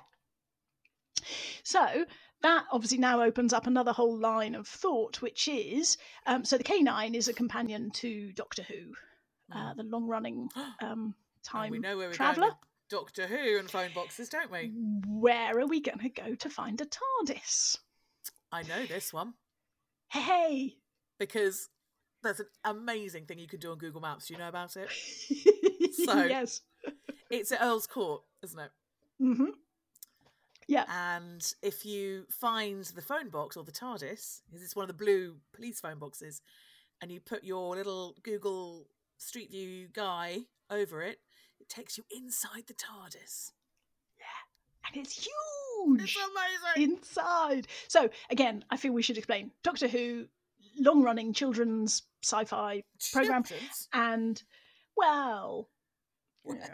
So that obviously now opens up another whole line of thought, which is um, so the K nine is a companion to Doctor Who, mm. uh, the long-running um, time and we know where we're traveller. going with Doctor Who and phone boxes, don't we? Where are we going to go to find a TARDIS? I know this one. Hey, because there's an amazing thing you can do on Google Maps. Do you know about it? So yes, it's at Earl's Court, isn't it? Mm-hmm. Yeah. And if you find the phone box or the TARDIS, because it's one of the blue police phone boxes, and you put your little Google Street View guy over it, it takes you inside the TARDIS. Yeah. And it's huge. It's amazing. Inside. So, again, I feel we should explain. Doctor Who, long-running children's sci-fi program. And, well... Yeah.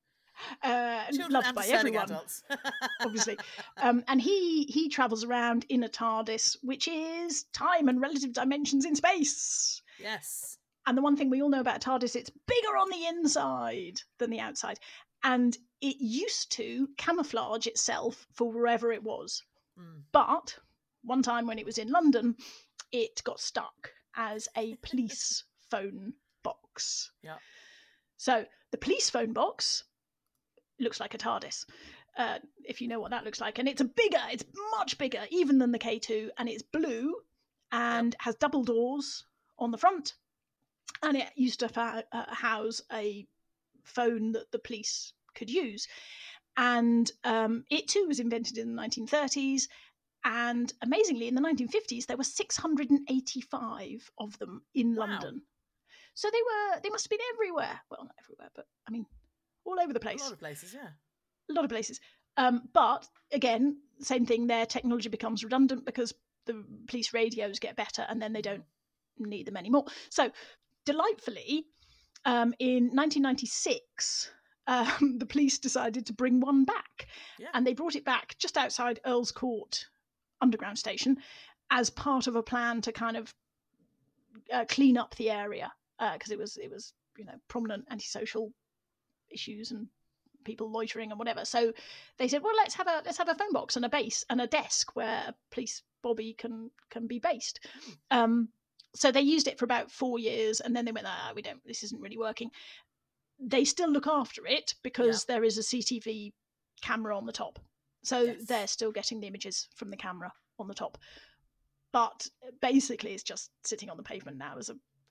Uh, Children loved and by discerning everyone, adults. obviously. Um, and he he travels around in a TARDIS, which is time and relative dimensions in space. Yes. And the one thing we all know about TARDIS, it's bigger on the inside than the outside. And it used to camouflage itself for wherever it was. Mm. But one time when it was in London, it got stuck as a police phone box. Yeah. So the police phone box looks like a TARDIS, uh, if you know what that looks like. And it's a bigger, it's much bigger even than the K two, and it's blue and yep. has double doors on the front. And it used to fa- uh, house a phone that the police could use. And um, it too was invented in the nineteen thirties. And amazingly, in the nineteen fifties, there were six hundred eighty-five of them in wow. London. So they were, they must have been everywhere. Well, not everywhere, but I mean, all over the place. A lot of places, yeah. A lot of places. Um, but again, same thing there. Technology becomes redundant because the police radios get better and then they don't need them anymore. So delightfully, um, in nineteen ninety-six, um, the police decided to bring one back. Yeah. And they brought it back just outside Earl's Court Underground Station as part of a plan to kind of uh, clean up the area. Because uh, it was, it was, you know, prominent antisocial issues and people loitering and whatever. So they said, well, let's have a let's have a phone box and a base and a desk where a police bobby can can be based. Um, so they used it for about four years, and then they went, ah, we don't. This isn't really working. They still look after it because yeah. there is a C C T V camera on the top, so yes. they're still getting the images from the camera on the top. But basically, it's just sitting on the pavement now as a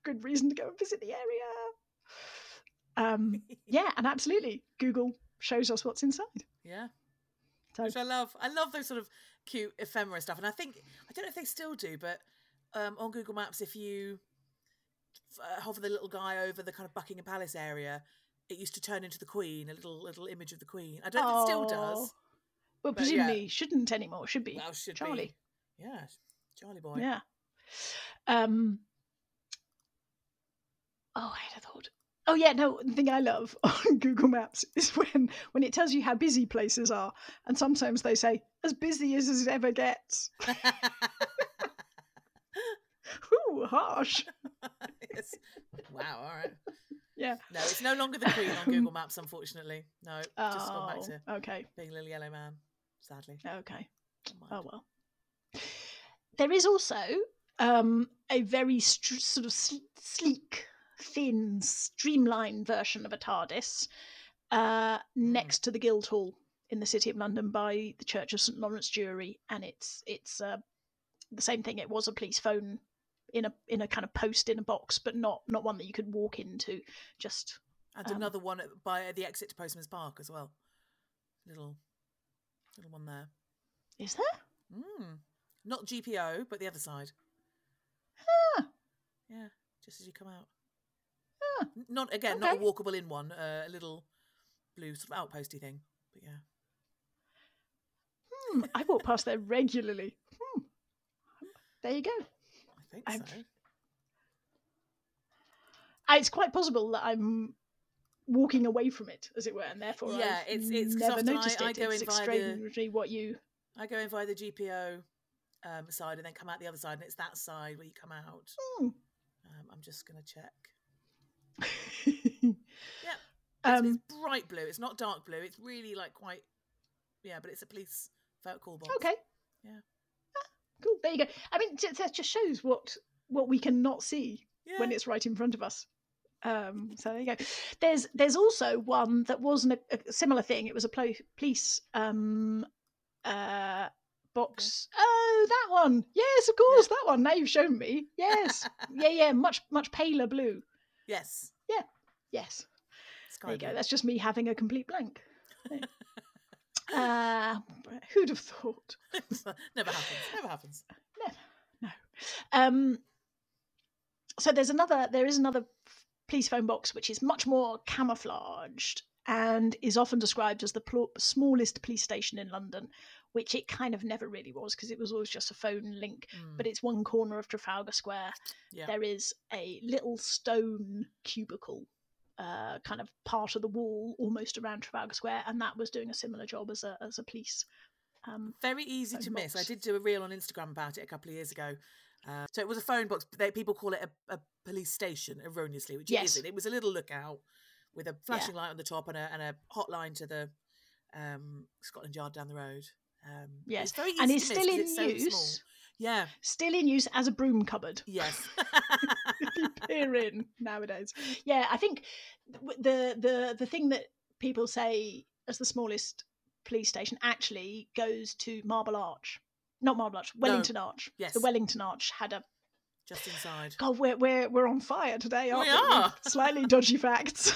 good reason to go and visit the area. Um, yeah, and absolutely, Google shows us what's inside. Yeah. So, Which I love. I love those sort of cute ephemera stuff. And I think, I don't know if they still do, but um, on Google Maps, if you uh, hover the little guy over the kind of Buckingham Palace area, it used to turn into the Queen, a little little image of the Queen. I don't know if it still does. well, but presumably yeah. shouldn't anymore. Should be. Well, should Charlie. be. Yeah, Charlie boy. Yeah. Um. Oh, I had a thought. Oh yeah, no. The thing I love on Google Maps is when when it tells you how busy places are, and sometimes they say as busy as it ever gets. Ooh, harsh. Yes. Wow. All right. Yeah. No, it's no longer the Queen on Google Maps, unfortunately. No, just gone back to Oh, okay. being Little Yellow Man, sadly. Okay. Never mind. Oh well. There is also um, a very st- sort of sl- sleek, thin, streamlined version of a TARDIS uh, next to the Guildhall in the City of London by the Church of Saint Lawrence Jewry, and it's it's uh, the same thing. It was a police phone in a in a kind of post in a box, but not not one that you could walk into. Just And um, another one at, by the exit to Postman's Park as well. Little, little one there. is there? Mm. Not G P O, but the other side. Ah, Yeah, just as you come out. ah, N- Not again, not a okay. walkable in one. Uh, a little blue sort of outposty thing. But yeah. hmm, I walk past there regularly. Hmm. There you go. I think I've- so. Uh, It's quite possible that I'm walking away from it, as it were, and therefore Yeah, I've it's- it's 'cause never often I- noticed I it. go It's in via the- strangely what you. I go in via the G P O um, side and then come out the other side, and it's that side where you come out. Hmm. Um, I'm just going to check. Yeah, it's, um, it's bright blue. It's not dark blue. It's really like quite, yeah, but it's a police call box. okay. Yeah. Ah, cool. There you go. I mean, t- that just shows what what we cannot see Yeah. when it's right in front of us. Um, so there you go. There's there's also one that wasn't a, a similar thing. It was a plo- police um, uh, box. Oh, that one. Yes, of course, that one. Now you've shown me. Yes. yeah, yeah. Much much paler blue. Yes. Yes. Sky There you go. blue. That's just me having a complete blank. uh, who'd have thought? Never happens. Never happens. Never. No. Um, so there's another. There is another police phone box which is much more camouflaged and is often described as the pl- smallest police station in London, which it kind of never really was because it was always just a phone link. Mm. But it's one corner of Trafalgar Square. Yeah. There is a little stone cubicle. Uh, kind of part of the wall almost around Trafalgar Square, and that was doing a similar job as a as a police. Um, Very easy phone to miss. I box. did do a reel on Instagram about it a couple of years ago. Uh, so it was a phone box. But they, people call it a, a police station erroneously, which it Yes. isn't. It was a little lookout with a flashing light on the top and a and a hotline to the um, Scotland Yard down the road. Um, Yes, it's very easy and to it's miss still 'cause in it's so use. small. Yeah. Still in use as a broom cupboard. Yes. If you peer in nowadays. Yeah, I think th- the the the thing that people say as the smallest police station actually goes to Marble Arch. Not Marble Arch, Wellington Arch. Yes. The Wellington Arch had a Just inside. God, we're we're we're on fire today, aren't We we? are. With slightly dodgy facts.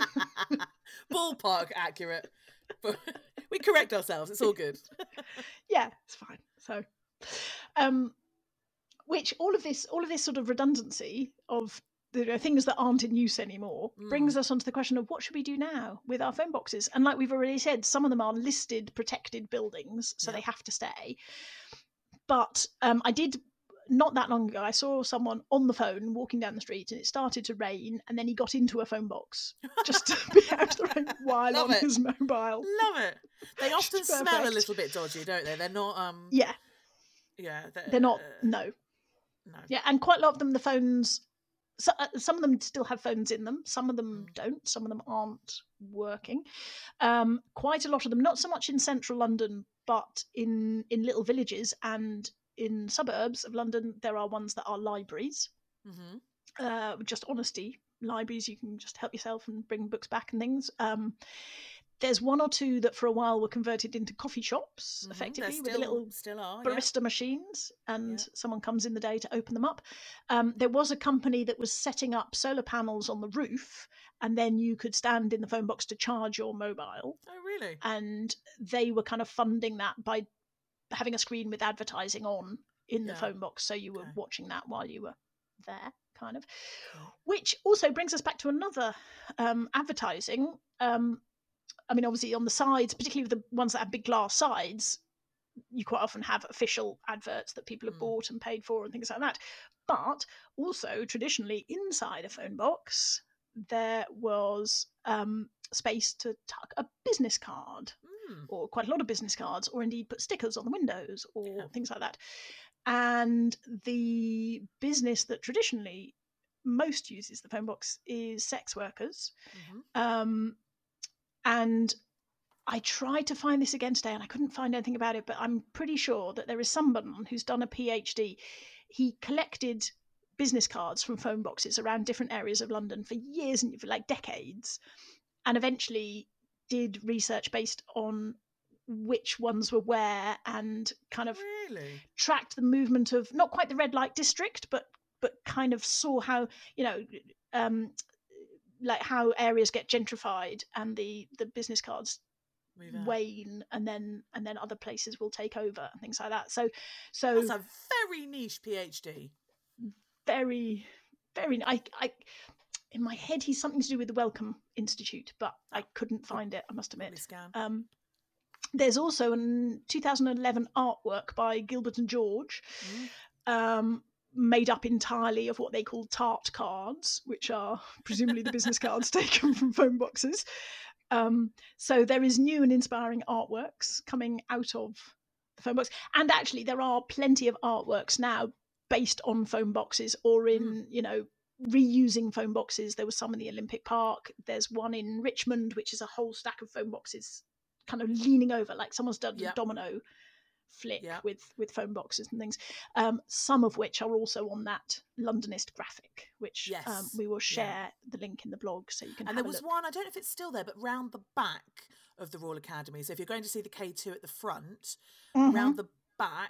Ballpark accurate. But we correct ourselves. It's all good. Yeah, it's fine. So um which all of this all of this sort of redundancy of the things that aren't in use anymore Mm. brings us onto the question of what should we do now with our phone boxes. And like we've already said, some of them are listed protected buildings, so Yeah. they have to stay. But um I did not that long ago I saw someone on the phone walking down the street, and it started to rain, and then he got into a phone box just to be out of the rain while Love on it. his mobile. Love it. They often Just smell a perfect. little bit dodgy, don't they? They're not. Um. Yeah, Yeah. they're not. uh, No. No. Yeah, and quite a lot of them, the phones, so, uh, some of them still have phones in them. Some of them Mm. don't. Some of them aren't working. Um, quite a lot of them, not so much in central London, but in in little villages and in suburbs of London, there are ones that are libraries. Mm-hmm. Uh, just honesty libraries. You can just help yourself and bring books back and things. Um, there's one or two that for a while were converted into coffee shops, Mhm. effectively, They're with still- little still are, yeah. barista machines, and Yeah. someone comes in the day to open them up. Um, there was a company that was setting up solar panels on the roof, and then you could stand in the phone box to charge your mobile. Oh, really? And they were kind of funding that by having a screen with advertising on in the Yeah. phone box, so you were Okay. watching that while you were there, kind of. Okay. Which also brings us back to another um, advertising. Um, I mean, obviously on the sides, particularly the ones that have big glass sides, you quite often have official adverts that people have Mm. bought and paid for and things like that. But also, traditionally, inside a phone box, there was um, space to tuck a business card, Mm. or quite a lot of business cards, or indeed put stickers on the windows or Yeah. things like that. And the business that traditionally most uses the phone box is sex workers. Mhm. Um, and I tried to find this again today and I couldn't find anything about it, but I'm pretty sure that there is someone who's done a PhD. He collected business cards from phone boxes around different areas of London for years and for like decades, and eventually did research based on which ones were where, and kind of Really? tracked the movement of not quite the red light district, but but kind of saw how, you know, um, like how areas get gentrified and the the business cards Move out. wane, and then and then other places will take over and things like that. So so That's a very niche PhD. very very I I in my head he's something to do with the Wellcome Institute, but I couldn't find it, I must Probably admit. scam. Um, there's also a two thousand eleven artwork by Gilbert and George, Mm. um, made up entirely of what they call tart cards, which are presumably the business cards taken from phone boxes. Um, so there is new and inspiring artworks coming out of the phone box, and actually there are plenty of artworks now based on phone boxes or in Mm. you know reusing phone boxes. There was some in the Olympic Park. There's one in Richmond, which is a whole stack of phone boxes kind of leaning over, like someone's done Yep. a domino flick Yep. with with phone boxes and things, um, some of which are also on that Londonist graphic, which um, Yes. we will Yeah. share the link in the blog so you can And have there a was look. one, I don't know if it's still there, but round the back of the Royal Academy. So if you're going to see the K two at the front, Mhm. around the back,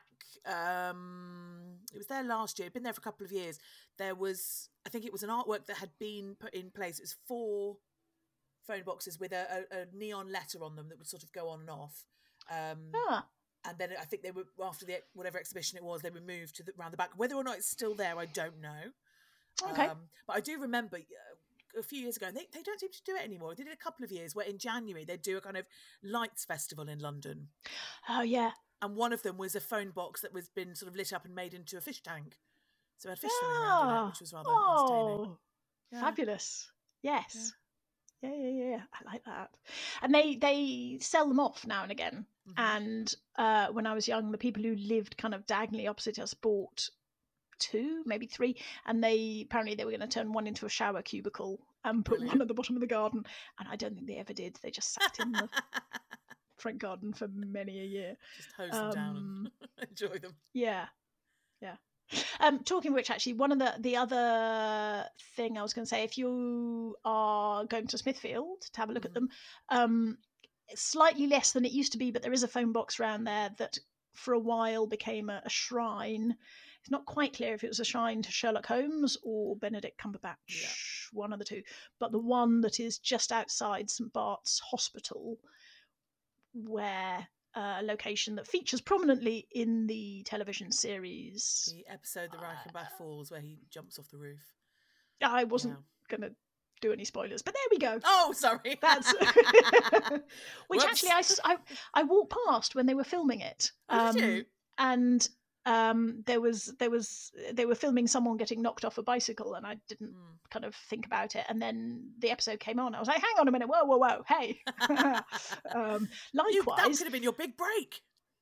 um, it was there last year. It'd been there for a couple of years. There was, I think it was an artwork that had been put in place. It was four phone boxes with a, a, a neon letter on them that would sort of go on and off. Um, Ah, and then I think they were, after the whatever exhibition it was, they were moved to the round the back. Whether or not it's still there, I don't know. okay. Um, but I do remember uh, a few years ago, and they, they don't seem to do it anymore. They did it a couple of years where in January they'd do a kind of lights festival in London. Oh yeah. And one of them was a phone box that was been sort of lit up and made into a fish tank. So it had fish swimming around in it, Ah, which was rather entertaining. oh, Yeah. fabulous. Yes. Yeah. yeah, yeah, yeah. I like that. And they they sell them off now and again. Mhm. And uh, when I was young, the people who lived kind of diagonally opposite us bought two, maybe three, and they apparently they were going to turn one into a shower cubicle and put Brilliant. one at the bottom of the garden. And I don't think they ever did. They just sat in the front garden for many a year. Just hose them down Um, and enjoy them. Yeah, yeah. Um, talking of which, actually, one of the the other thing I was going to say, if you are going to Smithfield to have a look at Mhm. them, um, it's slightly less than it used to be, but there is a phone box around there that for a while became a, a shrine. It's not quite clear if it was a shrine to Sherlock Holmes or Benedict Cumberbatch, Yeah. one of the two. But the one that is just outside St Bart's Hospital, where uh, a location that features prominently in the television series. The episode The Reichenbach Falls where he jumps off the roof. I wasn't Yeah. going to do any spoilers, but there we go. Oh, sorry. That's which Whoops. actually I, s- I I walked past when they were filming it. Oh, did you? And um, there was there was they were filming someone getting knocked off a bicycle, and I didn't Mm. kind of think about it. And then the episode came on. I was like, hang on a minute, whoa, whoa, whoa, hey. um, You, that likewise, could have been your big break.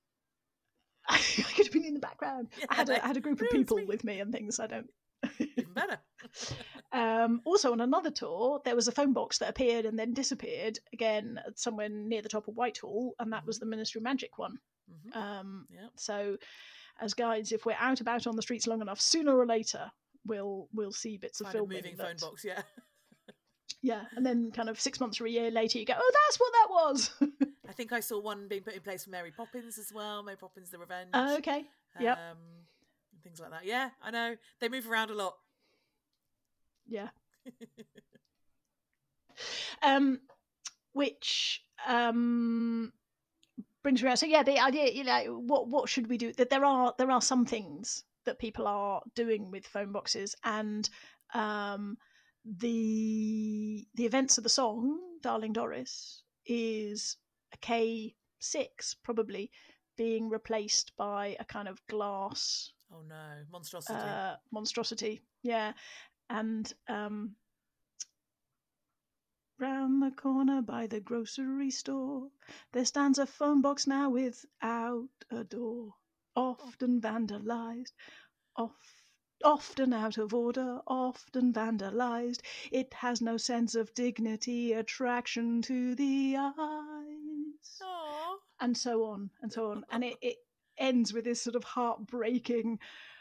I could have been in the background. Yeah, I had a, that's I had a group of really people sweet. with me and things. I don't. Even better. Um, also, on another tour, there was a phone box that appeared and then disappeared again at somewhere near the top of Whitehall, and that was the Ministry of Magic one. Mhm. Um, Yep. So, as guides, if we're out about on the streets long enough, sooner or later we'll we'll see bits of Find a filming moving that, phone box, yeah. Yeah, and then kind of six months or a year later, you go, oh, that's what that was. I think I saw one being put in place for Mary Poppins as well. Mary Poppins: The Revenge. Uh, okay. Yep. Um, things like that. Yeah, I know they move around a lot. Yeah. um, which um brings me around. So yeah, the idea, you know, what what should we do? That there are there are some things that people are doing with phone boxes, and um, the the events of the song "Darling Doris" is a K six probably being replaced by a kind of glass. Oh no, monstrosity! Uh, monstrosity, yeah, and um. Round the corner by the grocery store, there stands a phone box now without a door. Often vandalized, off, often out of order, often vandalized. It has no sense of dignity, attraction to the eyes. Aww. And so on, and so on. And it, it ends with this sort of heartbreaking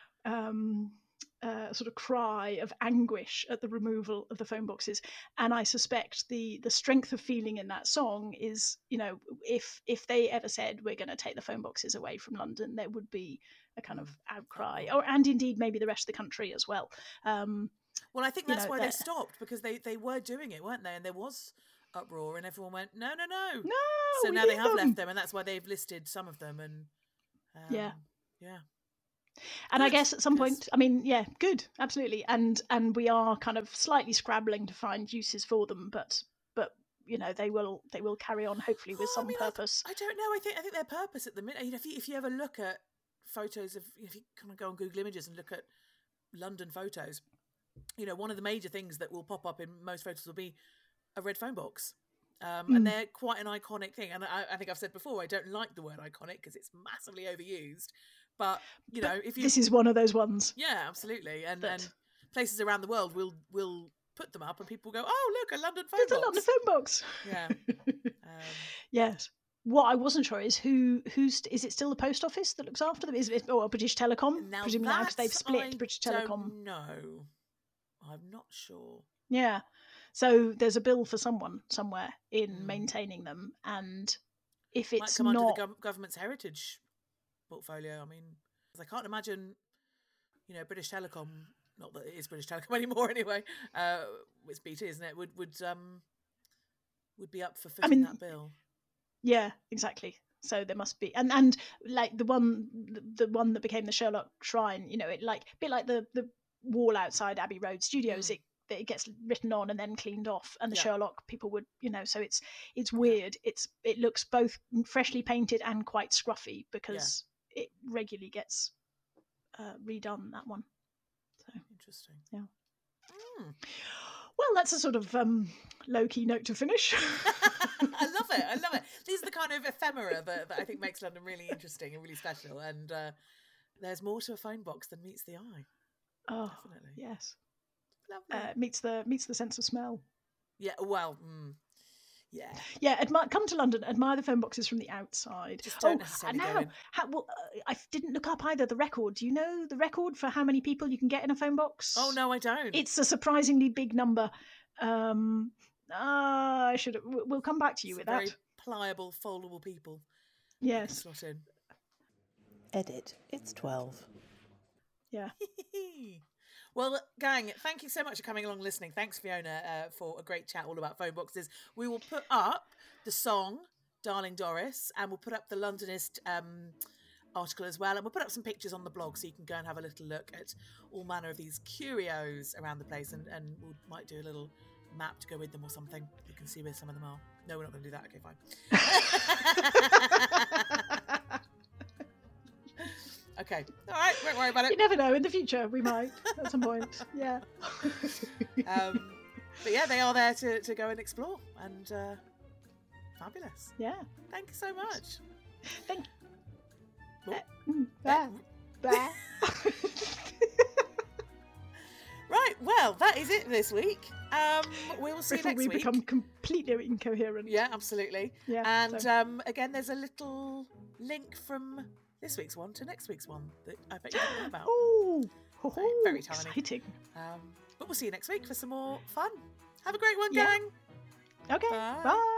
um Uh, sort of cry of anguish at the removal of the phone boxes. And I suspect the the strength of feeling in that song is, you know, if if they ever said we're going to take the phone boxes away from London, there would be a kind of outcry, or and indeed maybe the rest of the country as well. Um, well, I think that's you know, why they stopped, because they they were doing it, weren't they? And there was uproar, and everyone went, no, no, no, no. So we now they have them. left them, and that's why they've listed some of them. And um, yeah, yeah. And Good, I guess at some cause... point, I mean, yeah, good, absolutely. And and we are kind of slightly scrabbling to find uses for them, but but you know they will they will carry on hopefully with oh, some I mean, purpose. I, I don't know. I think I think their purpose at the minute. You know, if you if you ever look at photos of, if you kind of go on Google Images and look at London photos, you know, one of the major things that will pop up in most photos will be a red phone box. Um, mm. And they're quite an iconic thing. And I, I think I've said before, I don't like the word iconic because it's massively overused. But, you but know, if you... This is one of those ones. Yeah, absolutely. And, that... and places around the world will will put them up and people go, oh, look, a London phone There's box. There's a London phone box. Yeah. um, yes. What I wasn't sure is who who's is it still the post office that looks after them? Is it or British Telecom? Now Presumably now because they've split I British Telecom. No, I'm not sure. Yeah, so there's a bill for someone somewhere in mm. maintaining them, and if it's might come not under the gov- government's heritage portfolio. I mean, I can't imagine, you know, British Telecom. Not that it is British Telecom anymore, anyway. Uh, it's B T, isn't it? Would would um would be up for footing I mean, that bill. Yeah, exactly. So there must be, and and like the one, the one that became the Sherlock Shrine. You know, it like a bit like the the wall outside Abbey Road Studios. Mm. It it gets written on and then cleaned off, and the yeah. Sherlock people would, you know. So it's it's weird. Yeah. It's it looks both freshly painted and quite scruffy because yeah. it regularly gets uh, redone. That one. So interesting. Yeah. Mm. Well, that's a sort of um, low-key note to finish. I love it. I love it. These are the kind of ephemera that, that I think makes London really interesting and really special. And uh, there's more to a phone box than meets the eye. Oh, definitely. Yes. Lovely. Uh, meets the meets the sense of smell. Yeah. Well. Mm, yeah. Yeah. Admire, come to London. Admire the phone boxes from the outside. Just don't oh, necessarily and now, go in. How, well, uh, I didn't look up either the record. Do you know the record for how many people you can get in a phone box? Oh no, I don't. It's a surprisingly big number. Um, uh, I should. We'll come back to you it's with very that. Pliable, foldable people. Yes. Slot in. Edit. It's twelve. Yeah. Well, gang, thank you so much for coming along and listening. Thanks, Fiona, uh, for a great chat all about phone boxes. We will put up the song "Darling Doris" and we'll put up the Londonist um, article as well, and we'll put up some pictures on the blog so you can go and have a little look at all manner of these curios around the place, and, and we might do a little map to go with them or something. You can see where some of them are. No, we're not going to do that. Okay, fine. Okay, all right, won't worry about it. You never know, in the future we might at some point. Yeah. um, but yeah, they are there to, to go and explore, and uh, fabulous. Yeah. Thank you so much. Thank you. Oh. Uh, bah, bah. Right, well, that is it this week. Um, we'll see Before you next we week. become completely incoherent. Yeah, absolutely. Yeah. And so. um, again, there's a little link from this week's one to next week's one that I bet you didn't know about. Oh, very, very tiny. Exciting. Um, but we'll see you next week for some more fun. Have a great one, Yeah. gang. Okay. Bye. Bye.